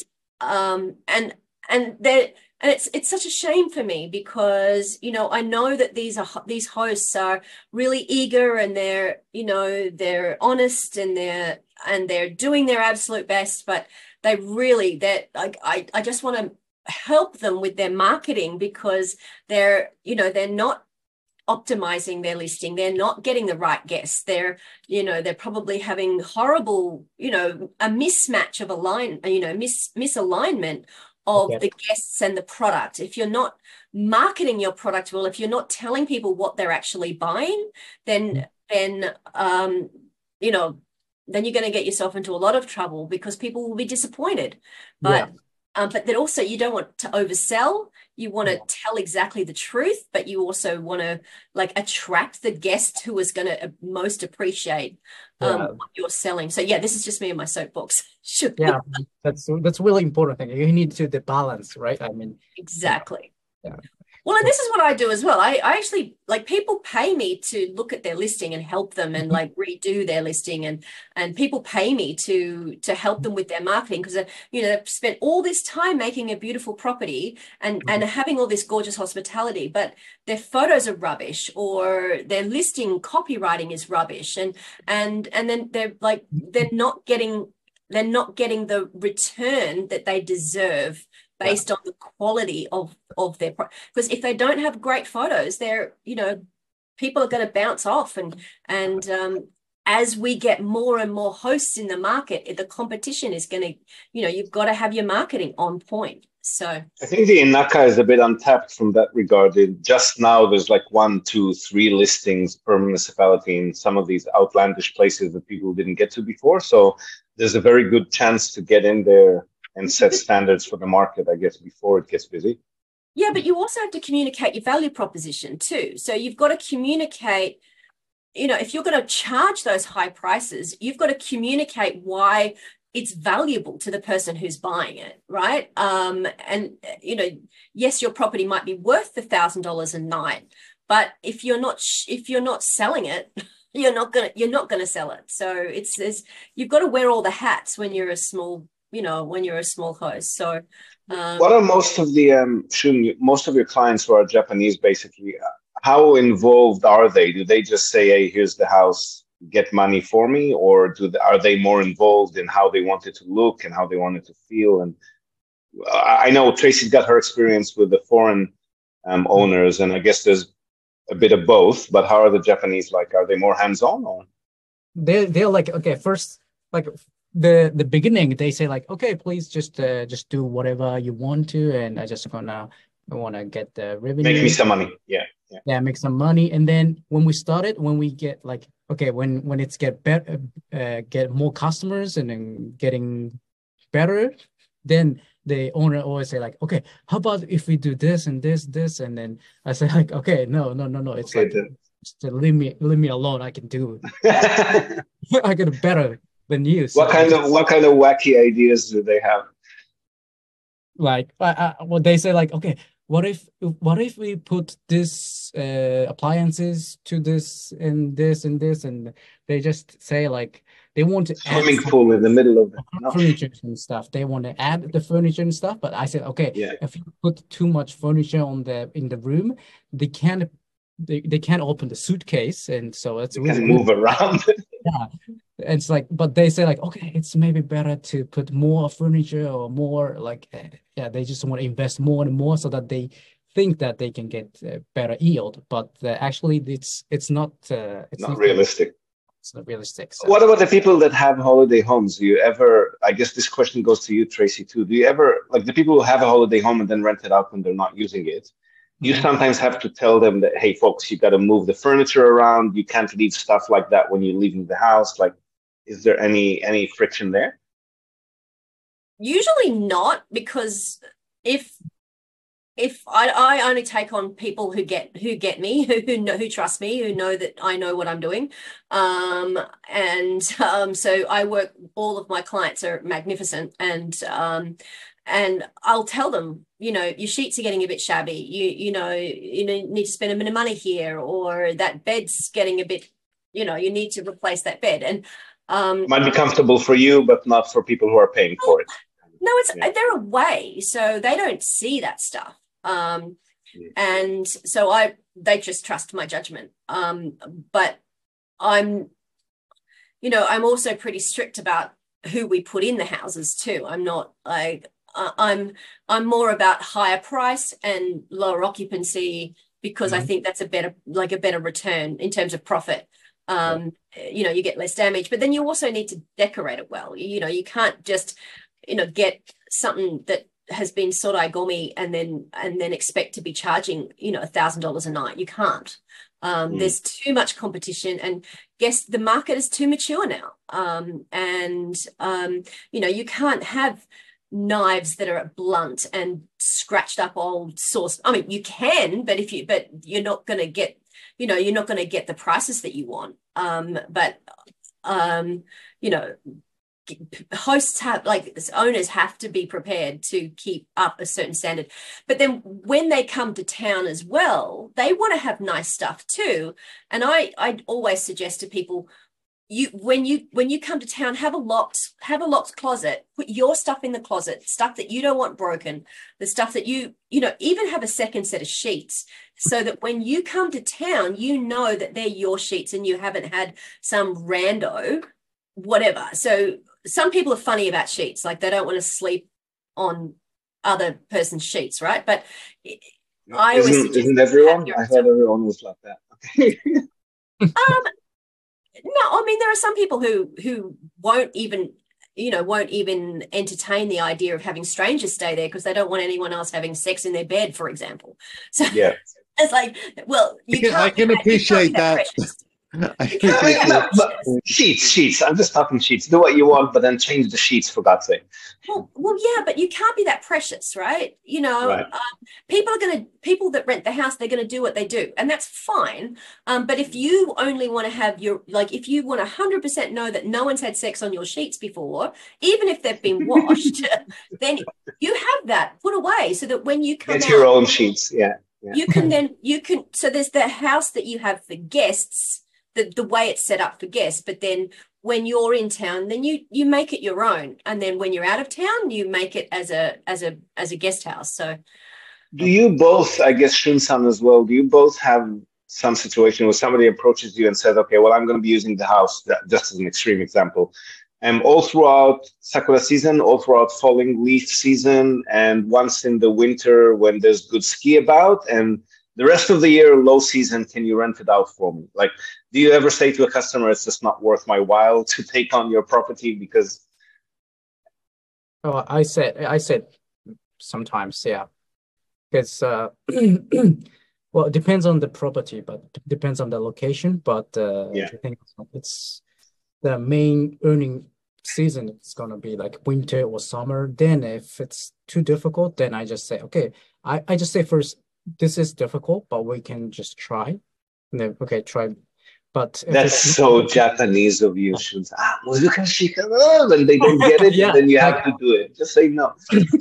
um and and they and it's it's such a shame for me, because you know I know that these are these hosts are really eager, and they're you know they're honest, and they're and they're doing their absolute best, but they really that I, I I just want to help them with their marketing, because they're you know they're not optimizing their listing, they're not getting the right guests, they're you know they're probably having horrible you know a mismatch of a line you know mis misalignment of okay. the guests and the product. If you're not marketing your product well, if you're not telling people what they're actually buying, then then um you know then you're going to get yourself into a lot of trouble, because people will be disappointed. But yeah. um, but then also you don't want to oversell. You want to yeah. tell exactly the truth, but you also want to like attract the guest who is going to most appreciate um, yeah. what you're selling. So yeah, this is just me and my soapbox. yeah, that's that's really important thing. You need to the balance, right? I mean, exactly. Yeah. Well, and this is what I do as well. I, I actually, like, people pay me to look at their listing and help them and like redo their listing, and and people pay me to to help them with their marketing, because you know they've spent all this time making a beautiful property and and having all this gorgeous hospitality, but their photos are rubbish, or their listing copywriting is rubbish, and and and then they're like they're not getting they're not getting the return that they deserve based yeah. on the quality of of their product. Because if they don't have great photos, they're you know people are going to bounce off, and and um as we get more and more hosts in the market, the competition is going to you know you've got to have your marketing on point. So I think the Inaka is a bit untapped from that regard. It, just now there's like one two three listings per municipality in some of these outlandish places that people didn't get to before, so there's a very good chance to get in there and set standards for the market, I guess, before it gets busy. Yeah, but you also have to communicate your value proposition too. So you've got to communicate, you know, if you're going to charge those high prices, you've got to communicate why it's valuable to the person who's buying it, right? Um, and, you know, yes, your property might be worth a thousand dollars a night, but if you're not, if you're not selling it, you're not going to, you're not going to sell it. So it's, it's, you've got to wear all the hats when you're a small you know, when you're a small host. So um, what are most of the, um, Shun, most of your clients who are Japanese, basically, how involved are they? Do they just say, hey, here's the house, get money for me? Or do they, are they more involved in how they want it to look and how they want it to feel? And I know Tracy's got her experience with the foreign um, owners, and I guess there's a bit of both, but how are the Japanese like? Are they more hands-on? Or? They're, they're like, okay, first, like, the the beginning they say like, okay, please just uh, just do whatever you want to, and I just gonna I want to get the revenue, make me some money. Yeah, yeah yeah make some money. And then when we started, when we get like, okay, when when it's get better, uh, get more customers and then getting better, then the owner always say like, okay, how about if we do this and this this? And then I say like, okay, no no no no it's okay, like then. Just leave me leave me alone, I can do it. I get it better than you. So what kind of what kind of wacky ideas do they have? Like, uh, well, they say like, okay, what if what if we put this uh, appliances to this and this and this, and they just say like they want to swimming add pool in the middle of the furniture and stuff. They want to add the furniture and stuff, but I said, okay, yeah. if you put too much furniture on the in the room, they can't they, they can't open the suitcase, and so it's you really can move around. Yeah. it's like, but they say like, okay, it's maybe better to put more furniture or more like, uh, yeah, they just want to invest more and more so that they think that they can get uh, better yield. But uh, actually, it's it's not uh, it's Not not gonna, realistic. it's not realistic. So. What about the people that have holiday homes? Do you ever, I guess this question goes to you, Tracy, too. Do you ever, like the people who have a holiday home and then rent it out when they're not using it, you Mhm. sometimes have to tell them that, hey, folks, you got to move the furniture around. You can't leave stuff like that when you're leaving the house. Like, is there any any friction there? Usually not, because if if I, I only take on people who get who get me, who who know, who trust me, who know that I know what I'm doing, um, and um, so I work. All of my clients are magnificent, and um, and I'll tell them, you know, your sheets are getting a bit shabby. You you know you need to spend a bit of money here, or that bed's getting a bit, you know, you need to replace that bed, and um, Might be comfortable for you, but not for people who are paying for it. no, it's Yeah. they're away, so they don't see that stuff. Um, Yeah. and so I they just trust my judgment. Um, but I'm, you know, I'm also pretty strict about who we put in the houses too. I'm not like uh, I'm I'm more about higher price and lower occupancy, because I Mhm. think that's a better like a better return in terms of profit. Um, you know, you get less damage, but then you also need to decorate it well. You, you know, you can't just, you know, get something that has been sorai gomi and then and then expect to be charging, you know, a thousand dollars a night. You can't. Um, Mm. there's too much competition, and guess the market is too mature now. Um, and um, you know, you can't have knives that are blunt and scratched up old source. I mean, you can, but if you but you're not going to get, you know, you're not going to get the prices that you want. Um, but um, you know, hosts have like owners have to be prepared to keep up a certain standard, but then when they come to town as well, they want to have nice stuff too. And I I always suggest to people, you when you when you come to town, have a locked have a locked closet, put your stuff in the closet, stuff that you don't want broken, the stuff that you you know even have a second set of sheets, so that when you come to town, you know that they're your sheets and you haven't had some rando whatever. So some people are funny about sheets, like they don't want to sleep on other person's sheets, right? But I always Isn't suggest isn't you have everyone? your I own thought stuff. everyone was like that. Okay. Um, no, I mean there are some people who who won't even, you know, won't even entertain the idea of having strangers stay there because they don't want anyone else having sex in their bed, for example. So Yeah. it's like, well, I you can, I can't be can that, you can't be appreciate that that. precious. I You can I can't be mean, that no, appreciate. but precious. sheets, sheets. I'm just talking sheets. Do what you want, but then change the sheets for God's sake. Well, well, yeah, but you can't be that precious, right? You know, Right. um, people are going to people that rent the house, they're going to do what they do, and that's fine. Um, but if you only want to have your like, if you want a hundred percent know that no one's had sex on your sheets before, even if they've been washed, then you have that put away so that when you come Get your out, own sheets. Yeah. Yeah. you can then you can. So there's the house that you have for guests, the the way it's set up for guests, but then when you're in town, then you you make it your own, and then when you're out of town, you make it as a as a as a guest house. So Do you both, I guess Shun-san as well, do you both have some situation where somebody approaches you and says, okay, well, I'm going to be using the house, that, just as an extreme example, um, all throughout Sakura season, all throughout falling leaf season, and once in the winter when there's good ski about, and the rest of the year, low season, can you rent it out for me? Like, do you ever say to a customer, it's just not worth my while to take on your property because... Oh, I said, I said sometimes, yeah, because uh, well, it depends on the property, but it depends on the location. But uh, Yeah. I think it's the main earning season. It's gonna be like winter or summer. Then if it's too difficult, then I just say, okay, I, I just say first, this is difficult, but we can just try. And then, okay, try. But if That's it's so Japanese of you, Shun-san. Ah, muzukashi ka na, when they don't get it, yeah, and then you have like, to do it. Just say no.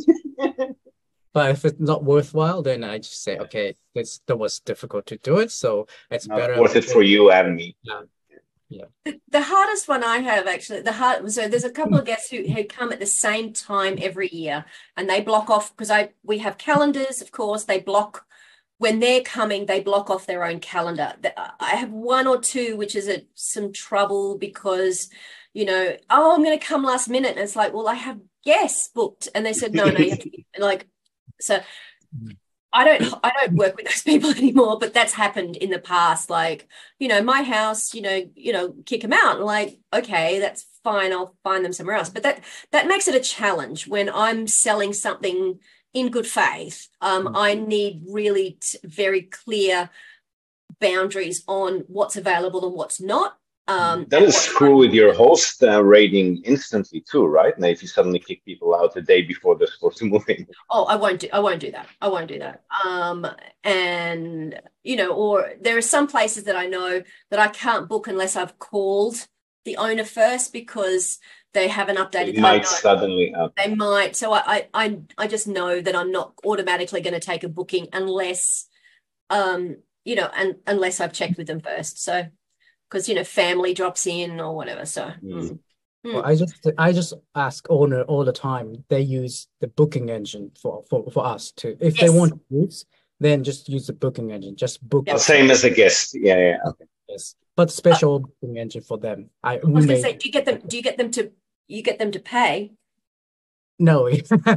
but if it's not worthwhile, then I just say, okay, this that was difficult to do it, so it's Not better. worth it for you and me. Yeah, yeah. the, the hardest one I have actually, the hard so there's a couple of guests who, who come at the same time every year, and they block off because I we have calendars, of course. They block when they're coming, they block off their own calendar. I have one or two which is a, some trouble because you know, oh, I'm going to come last minute. And it's like, well, I have guests booked. And they said, no, no, you have to, like, so I don't, I don't work with those people anymore, but that's happened in the past. Like, you know, my house, you know, you know, kick them out. And like, okay, that's fine. I'll find them somewhere else. But that, that makes it a challenge when I'm selling something in good faith. Um, mm-hmm. I need really t- very clear boundaries on what's available and what's not. Um, that is true with your host uh, rating instantly too, right? Now, if you suddenly kick people out the day before they're supposed to move in. Oh, I won't do. I won't do that. I won't do that. Um, and you know, or there are some places that I know that I can't book unless I've called the owner first because they haven't updated. They might suddenly up. They might. So I, I, I just know that I'm not automatically going to take a booking unless, um, you know, and unless I've checked with them first. So. Because, you know, family drops in or whatever. So mm. Mm. Well, I just I just ask owner all the time. They use the booking engine for, for, for us too. If yes. they want to use, then just use the booking engine. Just book. Yeah. Same as a guest. Yeah, yeah. Okay. Yes, but special uh, booking engine for them. I, I was going to say, do you get them? Do you get them to? You get them to pay? No.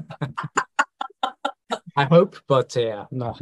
I hope, but yeah, no.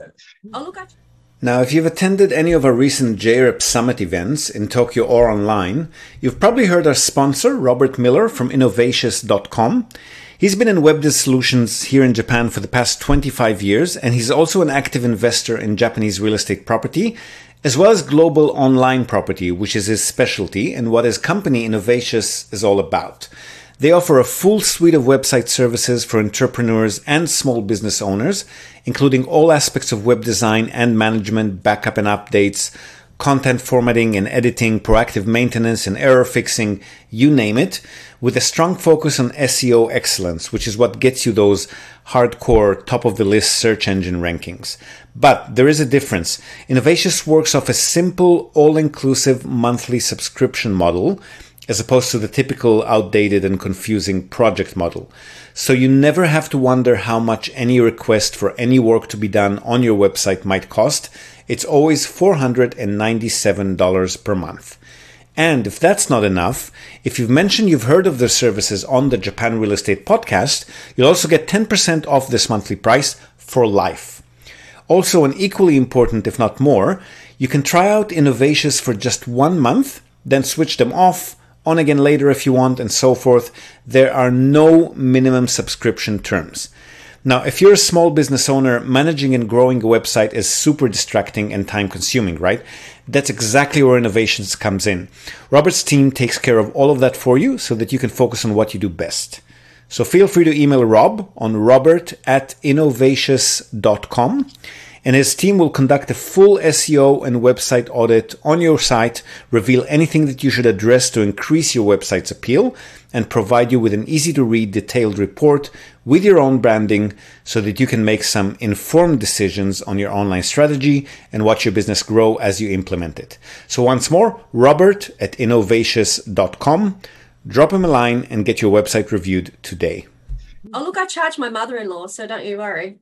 Oh, look at. Now, if you've attended any of our recent J R E P Summit events in Tokyo or online, you've probably heard our sponsor, Robert Miller from Innovatious dot com. He's been in web dev solutions here in Japan for the past twenty-five years, and he's also an active investor in Japanese real estate property, as well as global online property, which is his specialty and what his company Innovatious is all about. They offer a full suite of website services for entrepreneurs and small business owners, including all aspects of web design and management, backup and updates, content formatting and editing, proactive maintenance and error fixing, you name it, with a strong focus on S E O excellence, which is what gets you those hardcore top-of-the-list search engine rankings. But there is a difference. Innovatious works off a simple, all-inclusive monthly subscription model, as opposed to the typical outdated and confusing project model. So you never have to wonder how much any request for any work to be done on your website might cost. It's always four hundred ninety-seven dollars per month. And if that's not enough, if you've mentioned you've heard of their services on the Japan Real Estate Podcast, you'll also get ten percent off this monthly price for life. Also, and equally important, if not more, you can try out Innovatious for just one month, then switch them off, on again later if you want, and so forth. There are no minimum subscription terms. Now, if you're a small business owner, managing and growing a website is super distracting and time consuming, right? That's exactly where Innovations comes in. Robert's team takes care of all of that for you so that you can focus on what you do best. So feel free to email Rob on robert at innovatious dot com. And his team will conduct a full S E O and website audit on your site, reveal anything that you should address to increase your website's appeal, and provide you with an easy-to-read, detailed report with your own branding so that you can make some informed decisions on your online strategy and watch your business grow as you implement it. So once more, Robert at innovatious dot com. Drop him a line and get your website reviewed today. Oh, look, I charge my mother-in-law, so don't you worry.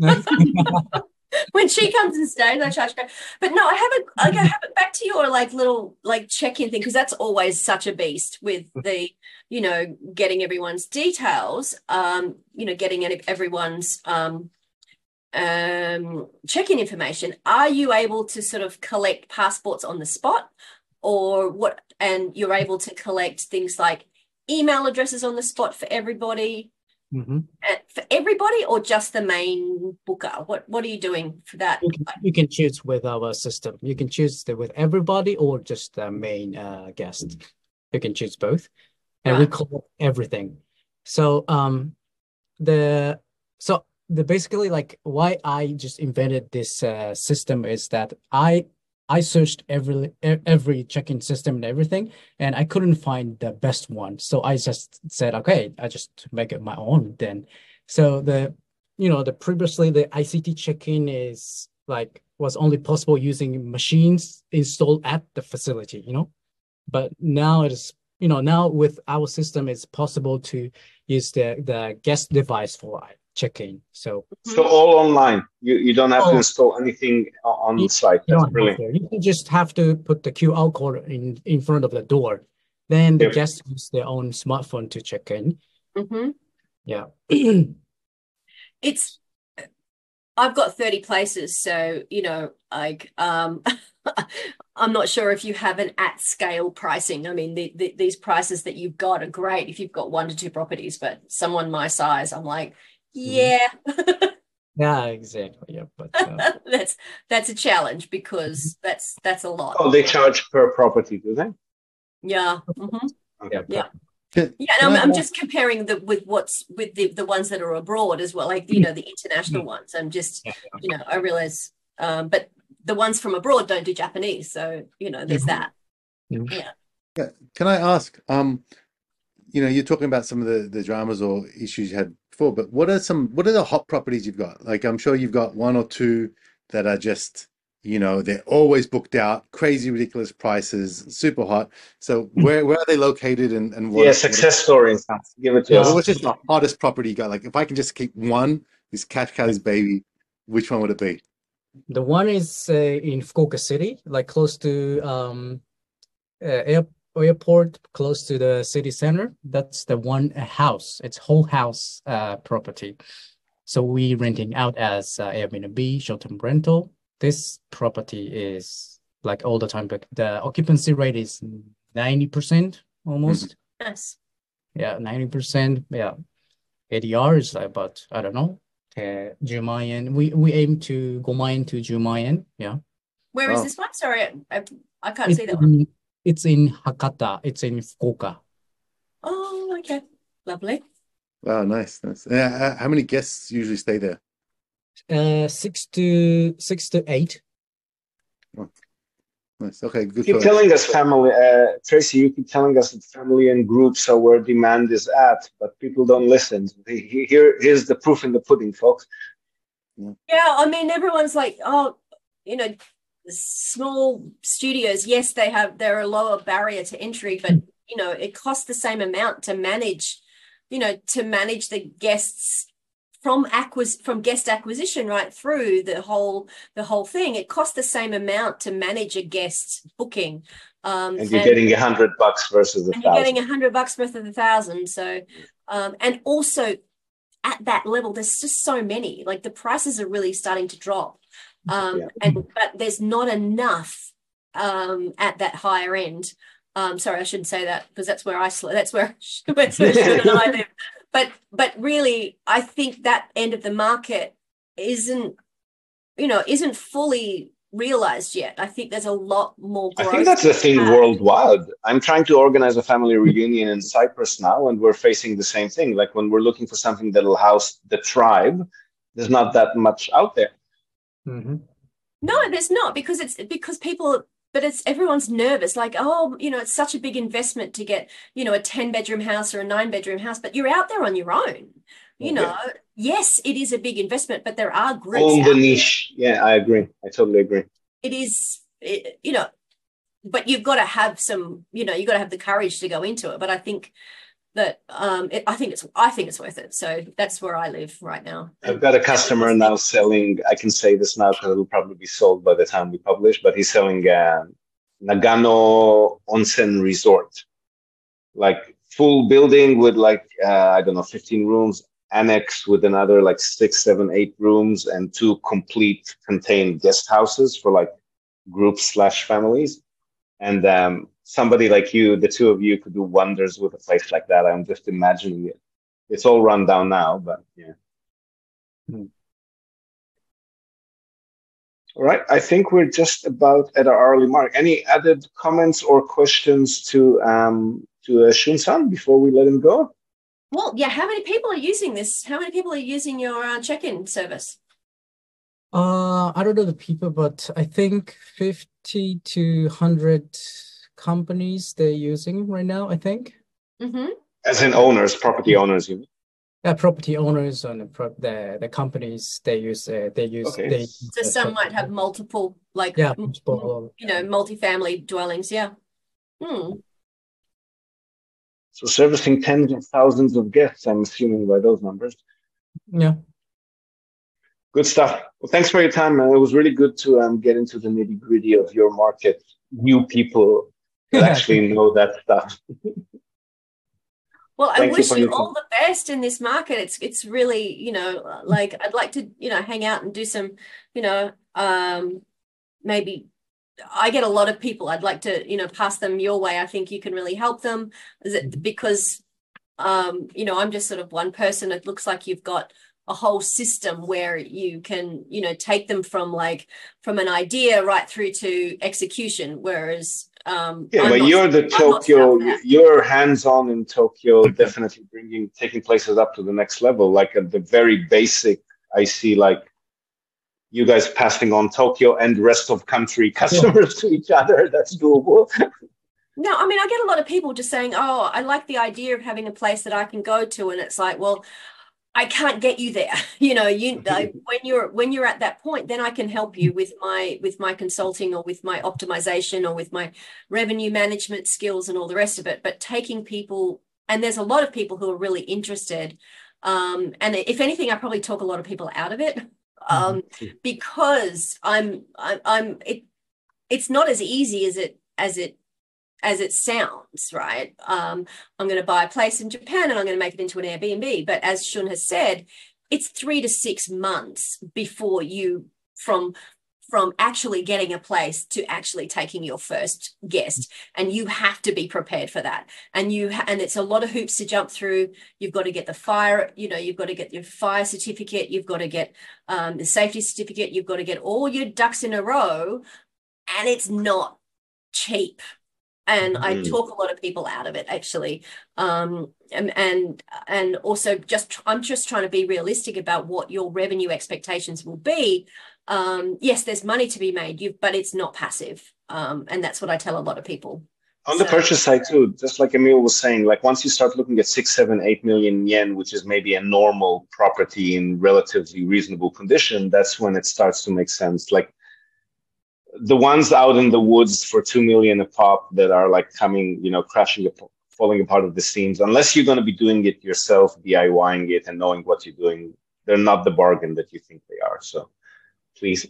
When she comes and stays, I charge her. But no, I haven't. Like, I haven't. Back to your like little like check-in thing, because that's always such a beast with the, you know, getting everyone's details. Um, you know, getting everyone's um, um, check-in information. Are you able to sort of collect passports on the spot, or what? And you're able to collect things like email addresses on the spot for everybody. Mm-hmm. For everybody, or just the main booker? What What are you doing for that? You can, you can choose with our system. You can choose the, with everybody or just the main uh, guest. You can choose both, and right. we collect everything. So um, the so the basically like why I just invented this uh, system is that I. I searched every every check-in system and everything, and I couldn't find the best one. So I just said, okay, I just make it my own then. So the, you know, the previously the I C T check-in is like was only possible using machines installed at the facility, you know. But now it is, you know, now with our system, it's possible to use the the guest device for check-in. So so all online. You you don't have oh, to install anything on the site. That's brilliant. You just have to put the Q R code in, in front of the door, Then the Yep. guests use their own smartphone to check in. Hmm. Yeah. It's I've got thirty places, so you know, like um I'm not sure if you have an at scale pricing. I mean, the, the, these prices that you've got are great if you've got one to two properties, but someone my size, I'm like, yeah, Yeah, exactly. Yeah, but uh, that's that's a challenge because that's that's a lot. Oh, they charge per property, do they? Yeah. hmm yeah, Yeah. Can, Yeah, can and I I'm, I'm ask- just comparing the with what's with the the ones that are abroad as well, like you know the international ones. I'm just yeah. you know I realize, um, but the ones from abroad don't do Japanese, so you know there's that. Mhm. Yeah. yeah, can I ask, um, you know, you're talking about some of the, the dramas or issues you had before, but what are some, what are the hot properties you've got? Like, I'm sure you've got one or two that are just, you know, they're always booked out, crazy, ridiculous prices, super hot. So where, where are they located and, and what, Yeah, what, success stories. Give it to yeah, us. what was just the hottest property you got? Like, if I can just keep one, this Cash Cow's baby, which one would it be? The one is uh, in Fukuoka City, like close to um uh, air, airport, close to the city center. That's the one uh, house. It's whole house uh property. So we renting out as uh, Airbnb, short-term rental. This property is like all the time, but the occupancy rate is ninety percent almost. Yes. Yeah, ninety percent. Yeah. A D R is about, I don't know, uh, ten万yen. We we aim to go yen to ten万yen. Yeah. Where is Wow. this one? Sorry, I, I, I can't It's see that one. in, it's in Hakata. It's in Fukuoka. Oh, okay, lovely. Wow, nice, nice. Yeah, uh, how many guests usually stay there? Uh, six to six to eight. Oh, nice. Okay, good Keep for telling us family, uh, Tracy, you keep telling us that family and groups are where demand is at, but people don't listen. He- he- Here, here's the proof in the pudding, folks. Yeah, I mean everyone's like, oh, you know, small studios. Yes, they have they're a lower barrier to entry, but you know, it costs the same amount to manage, you know, to manage the guests from acquis from guest acquisition right through the whole the whole thing. It costs the same amount to manage a guest booking. Um, And you're and getting a hundred bucks versus a and you're getting a thousand. hundred bucks worth of a thousand. So, um, and also at that level, there's just so many. Like the prices are really starting to drop, um, Yeah. and but there's not enough um, at that higher end. Um, sorry, I shouldn't say that because that's where I sl- that's where that's where Sean and I live. But but really, I think that end of the market isn't you know isn't fully realized yet. I think there's a lot more I growth. think that's the thing to have. worldwide. I'm trying to organize a family reunion in Cyprus now, and we're facing the same thing. Like when we're looking for something that'll house the tribe, there's not that much out there. Mm-hmm. No, there's not because it's because people, but it's everyone's nervous. Like, oh, you know, it's such a big investment to get, you know, a ten bedroom house or a nine bedroom house, but you're out there on your own. You know, Yeah. yes, it is a big investment, but there are groups Own out the there. niche. Yeah, I agree. I totally agree. It is, it, you know, but you've got to have some, you know, you've got to have the courage to go into it. But I think that, um, it, I think it's, I think it's worth it. So that's where I live right now. I've got a customer now selling, I can say this now because it'll probably be sold by the time we publish, but he's selling uh, Nagano Onsen Resort. Like full building with like, uh, I don't know, fifteen rooms, annex with another like six, seven, eight rooms and two complete contained guest houses for like groups slash families. And um, somebody like you, the two of you could do wonders with a place like that. I'm just imagining it. It's all run down now, but yeah. Hmm. All right. I think we're just about at our hourly mark. Any added comments or questions to um, to uh, Shun-san before we let him go? Well, yeah. How many people are using this? How many people are using your uh, check-in service? Uh, I don't know the people, but I think fifty to one hundred companies they're using right now, I think. Mm-hmm. As in owners, property owners, you mean? Yeah, property owners and the pro the, the companies they use uh, they use Okay. they So some might have multiple, like, yeah, m- multiple, you know, multi-family dwellings. Yeah. Hmm. So servicing tens of thousands of guests, I'm assuming by those numbers. yeah. Good stuff. Well, thanks for your time, man. It was really good to um, get into the nitty gritty of your market, new people that actually know that stuff. Well, I Thank you wish for you your all the best in this market. It's it's really, you know, like I'd like to, you know, hang out and do some, you know, um, maybe I get a lot of people. I'd like to, you know, pass them your way. I think you can really help them Is it- because, um, you know, I'm just sort of one person. It looks like you've got a whole system where you can, you know, take them from like from an idea right through to execution. Whereas um, Yeah, I'm but not, you're the I'm not set up Tokyo, for that. you're hands-on in Tokyo, definitely bringing, taking places up to the next level. Like at the very basic, I see like you guys passing on Tokyo and rest of country customers to each other. That's doable. No, I mean, I get a lot of people just saying, oh, I like the idea of having a place that I can go to. And it's like, well, I can't get you there. You know, you I, when you're when you're at that point, then I can help you with my with my consulting or with my optimization or with my revenue management skills and all the rest of it. But taking people, and there's a lot of people who are really interested. Um, and if anything, I probably talk a lot of people out of it um, because I'm I'm, I'm it. It's not as easy as it as it as it sounds, right? Um, I'm going to buy a place in Japan and I'm going to make it into an Airbnb. But as Shun has said, it's three to six months before you, from from actually getting a place to actually taking your first guest, and you have to be prepared for that. And you ha- and it's a lot of hoops to jump through. You've got to get the fire, you know, you've got to get your fire certificate, you've got to get um, the safety certificate, you've got to get all your ducks in a row, and it's not cheap. And I Mm. talk a lot of people out of it, actually. Um, and, and and also just I'm just trying to be realistic about what your revenue expectations will be. Um, yes, there's money to be made, you but it's not passive. Um, and that's what I tell a lot of people. On the So, purchase side too, just like Emil was saying, like once you start looking at six, seven, eight million yen, which is maybe a normal property in relatively reasonable condition, that's when it starts to make sense. Like the ones out in the woods for two million a pop that are like coming, you know, crashing, falling apart of the seams, unless you're going to be doing it yourself, DIYing it and knowing what you're doing, they're not the bargain that you think they are. So please.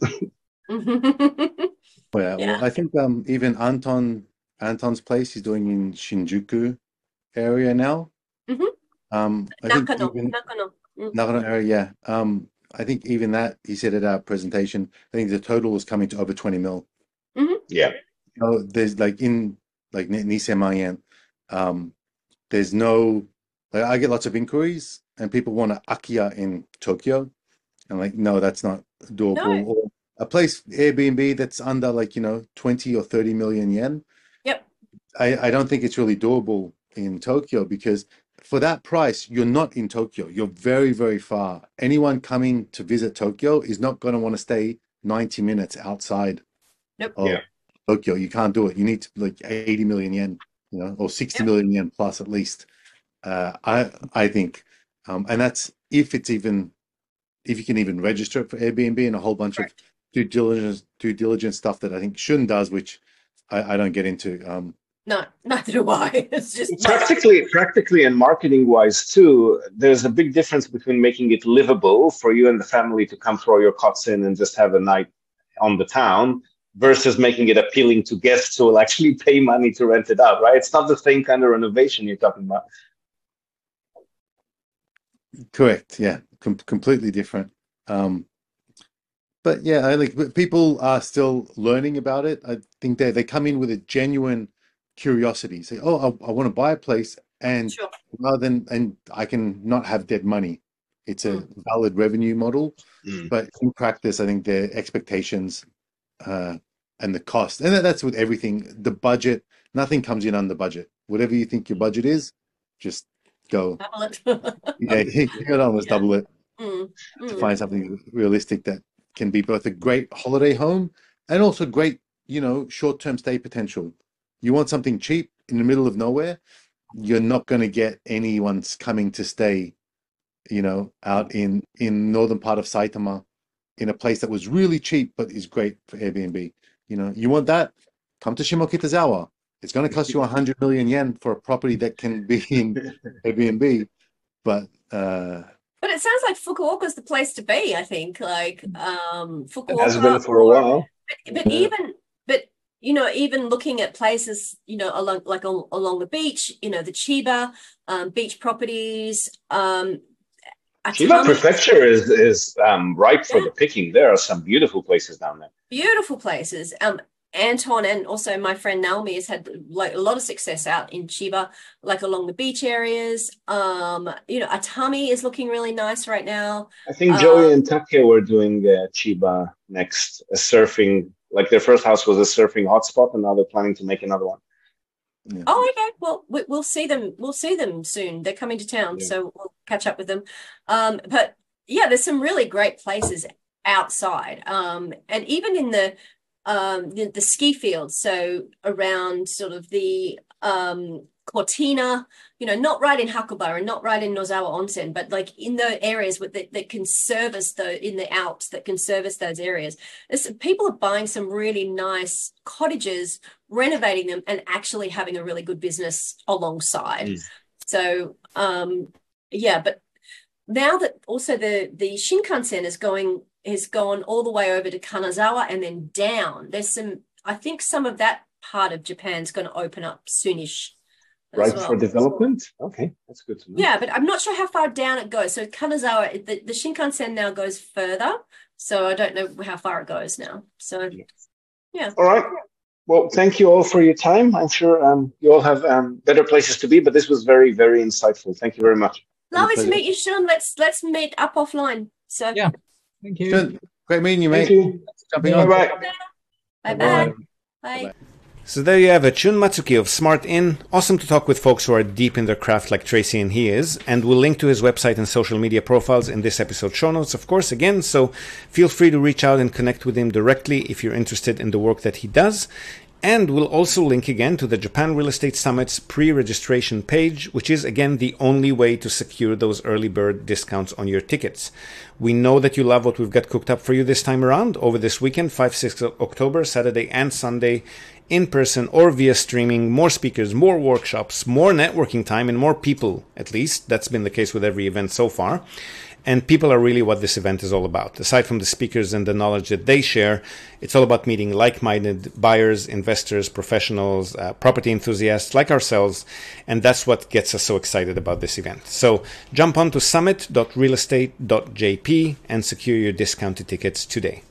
Well, yeah, yeah. well, I think um even Anton Anton's place he's doing in Shinjuku area now. Mhm. Um, I think Nakano, even Nakano. Mm. Nagano area, yeah. Um, I think even that he said at our presentation. I think the total was coming to over twenty mil. Mhm. Yeah. So there's like in like Ni- Nisemayan, um, there's no. Like, I get lots of inquiries and people want an Akiya in Tokyo. I'm like, no, that's not No. doable. Or a place Airbnb that's under like, you know, twenty or thirty million yen. Yep. I, I don't think it's really doable in Tokyo because for that price, you're not in Tokyo. You're very, very far. Anyone coming to visit Tokyo is not going to want to stay ninety minutes outside Nope. of Yeah. Tokyo. You can't do it. You need like eighty million yen, you know, or sixty Yep. million yen plus at least. Uh, I I think, um, and that's if it's even if you can even register it for Airbnb and a whole bunch Correct. of due diligence due diligence stuff that I think Shun does, which I, I don't get into. Um, No, neither do I. It's just my life. Practically, practically, and marketing-wise too, there's a big difference between making it livable for you and the family to come throw your cots in and just have a night on the town, versus making it appealing to guests who will actually pay money to rent it out. Right? It's not the same kind of renovation you're talking about. Correct. Yeah. Com completely different. Um, but yeah, I like but people are still learning about it. I think they they come in with a genuine curiosity. Say, oh, I, I want to buy a place, and Sure. rather than and I can not have dead money. It's a Mm. valid revenue model, Mm. but in practice, I think their expectations uh, and the cost, and that, that's with everything. The budget, nothing comes in under budget. Whatever you think your budget is, just go. Double it. Yeah, you gotta almost Yeah. double it Mm. to Mm. find something realistic that can be both a great holiday home and also great, you know, short-term stay potential. You want something cheap in the middle of nowhere, you're not going to get anyone's coming to stay, you know, out in in northern part of Saitama in a place that was really cheap but is great for Airbnb. You know, you want that? Come to Shimokitazawa. It's going to cost you a hundred million yen for a property that can be in Airbnb, but uh But it sounds like Fukuoka's the place to be, I think. Like um It has Fukuoka been for a or while. but, but yeah. even but you know, even looking at places, you know, along like on, along the beach, you know, the Chiba um, beach properties. Um, Chiba Atami, Prefecture is is um, ripe for Yeah. the picking. There are some beautiful places down there. beautiful places. Um, Anton and also my friend Naomi has had like a lot of success out in Chiba, like along the beach areas. Um, you know, Atami is looking really nice right now. I think Joey Um, and Take were doing uh, Chiba next, a surfing, like their first house was a surfing hotspot, and now they're planning to make another one. Yeah. Oh, okay. Well, we, we'll see them. We'll see them soon. They're coming to town, Yeah. so we'll catch up with them. Um, but yeah, there's some really great places outside, um, and even in the um the, the ski fields. So around sort of the um Cortina, you know, not right in Hakuba and not right in Nozawa Onsen, but like in the areas with that, that can service the in the Alps that can service those areas. There's, people are buying some really nice cottages, renovating them, and actually having a really good business alongside. Mm. So um yeah, but now that also the the Shinkansen is going has gone all the way over to Kanazawa and then down. There's some, I think some of that part of Japan's going to open up soonish as Right well. for development? Okay, that's good to know. Yeah, but I'm not sure how far down it goes. So Kanazawa, the, the Shinkansen now goes further. So I don't know how far it goes now. So yeah. All right. Well, thank you all for your time. I'm sure um, you all have um, better places to be, but this was very, very insightful. Thank you very much. Lovely to pleasure. meet you, Sean. Let's let's meet up offline. So Yeah. Thank you. Good. Great meeting you, mate. Thank you. Jumping on. Bye-bye. bye bye. Bye. Bye. So there you have it, Shun Matsuki of Smart Inn. Awesome to talk with folks who are deep in their craft like Tracy and he is. And we'll link to his website and social media profiles in this episode show notes, of course, again. So feel free to reach out and connect with him directly if you're interested in the work that he does. And we'll also link again to the Japan Real Estate Summit's pre-registration page, which is, again, the only way to secure those early bird discounts on your tickets. We know that you love what we've got cooked up for you this time around over this weekend, five six October, Saturday and Sunday, in person or via streaming, more speakers, more workshops, more networking time, and more people, at least. That's been the case with every event so far. And people are really what this event is all about. Aside from the speakers and the knowledge that they share, it's all about meeting like-minded buyers, investors, professionals, uh, property enthusiasts like ourselves. And that's what gets us so excited about this event. So jump on to summit dot real estate dot j p and secure your discounted tickets today.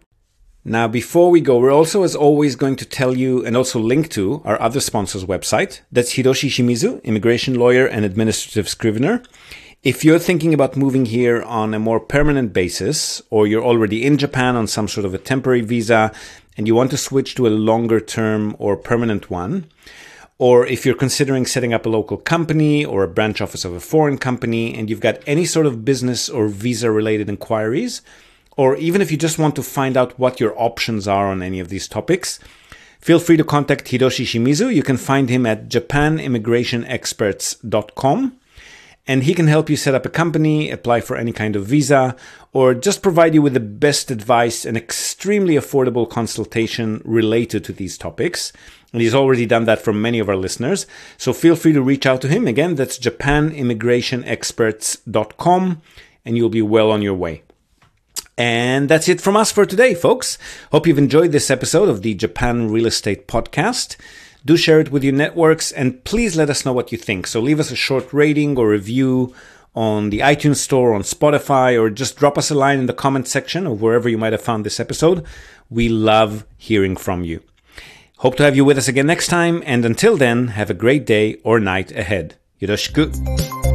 Now, before we go, we're also, as always, going to tell you and also link to our other sponsor's website. That's Hiroshi Shimizu, immigration lawyer and administrative scrivener. If you're thinking about moving here on a more permanent basis, or you're already in Japan on some sort of a temporary visa and you want to switch to a longer term or permanent one, or if you're considering setting up a local company or a branch office of a foreign company and you've got any sort of business or visa related inquiries, or even if you just want to find out what your options are on any of these topics, feel free to contact Hiroshi Shimizu. You can find him at japan immigration experts dot com. And he can help you set up a company, apply for any kind of visa, or just provide you with the best advice and extremely affordable consultation related to these topics. And he's already done that for many of our listeners. So feel free to reach out to him. Again, that's japan immigration experts dot com, and you'll be well on your way. And that's it from us for today, folks. Hope you've enjoyed this episode of the Japan Real Estate Podcast. Do share it with your networks, and please let us know what you think. So leave us a short rating or review on the iTunes Store, on Spotify, or just drop us a line in the comment section or wherever you might have found this episode. We love hearing from you. Hope to have you with us again next time, and until then, have a great day or night ahead. Yoroshiku.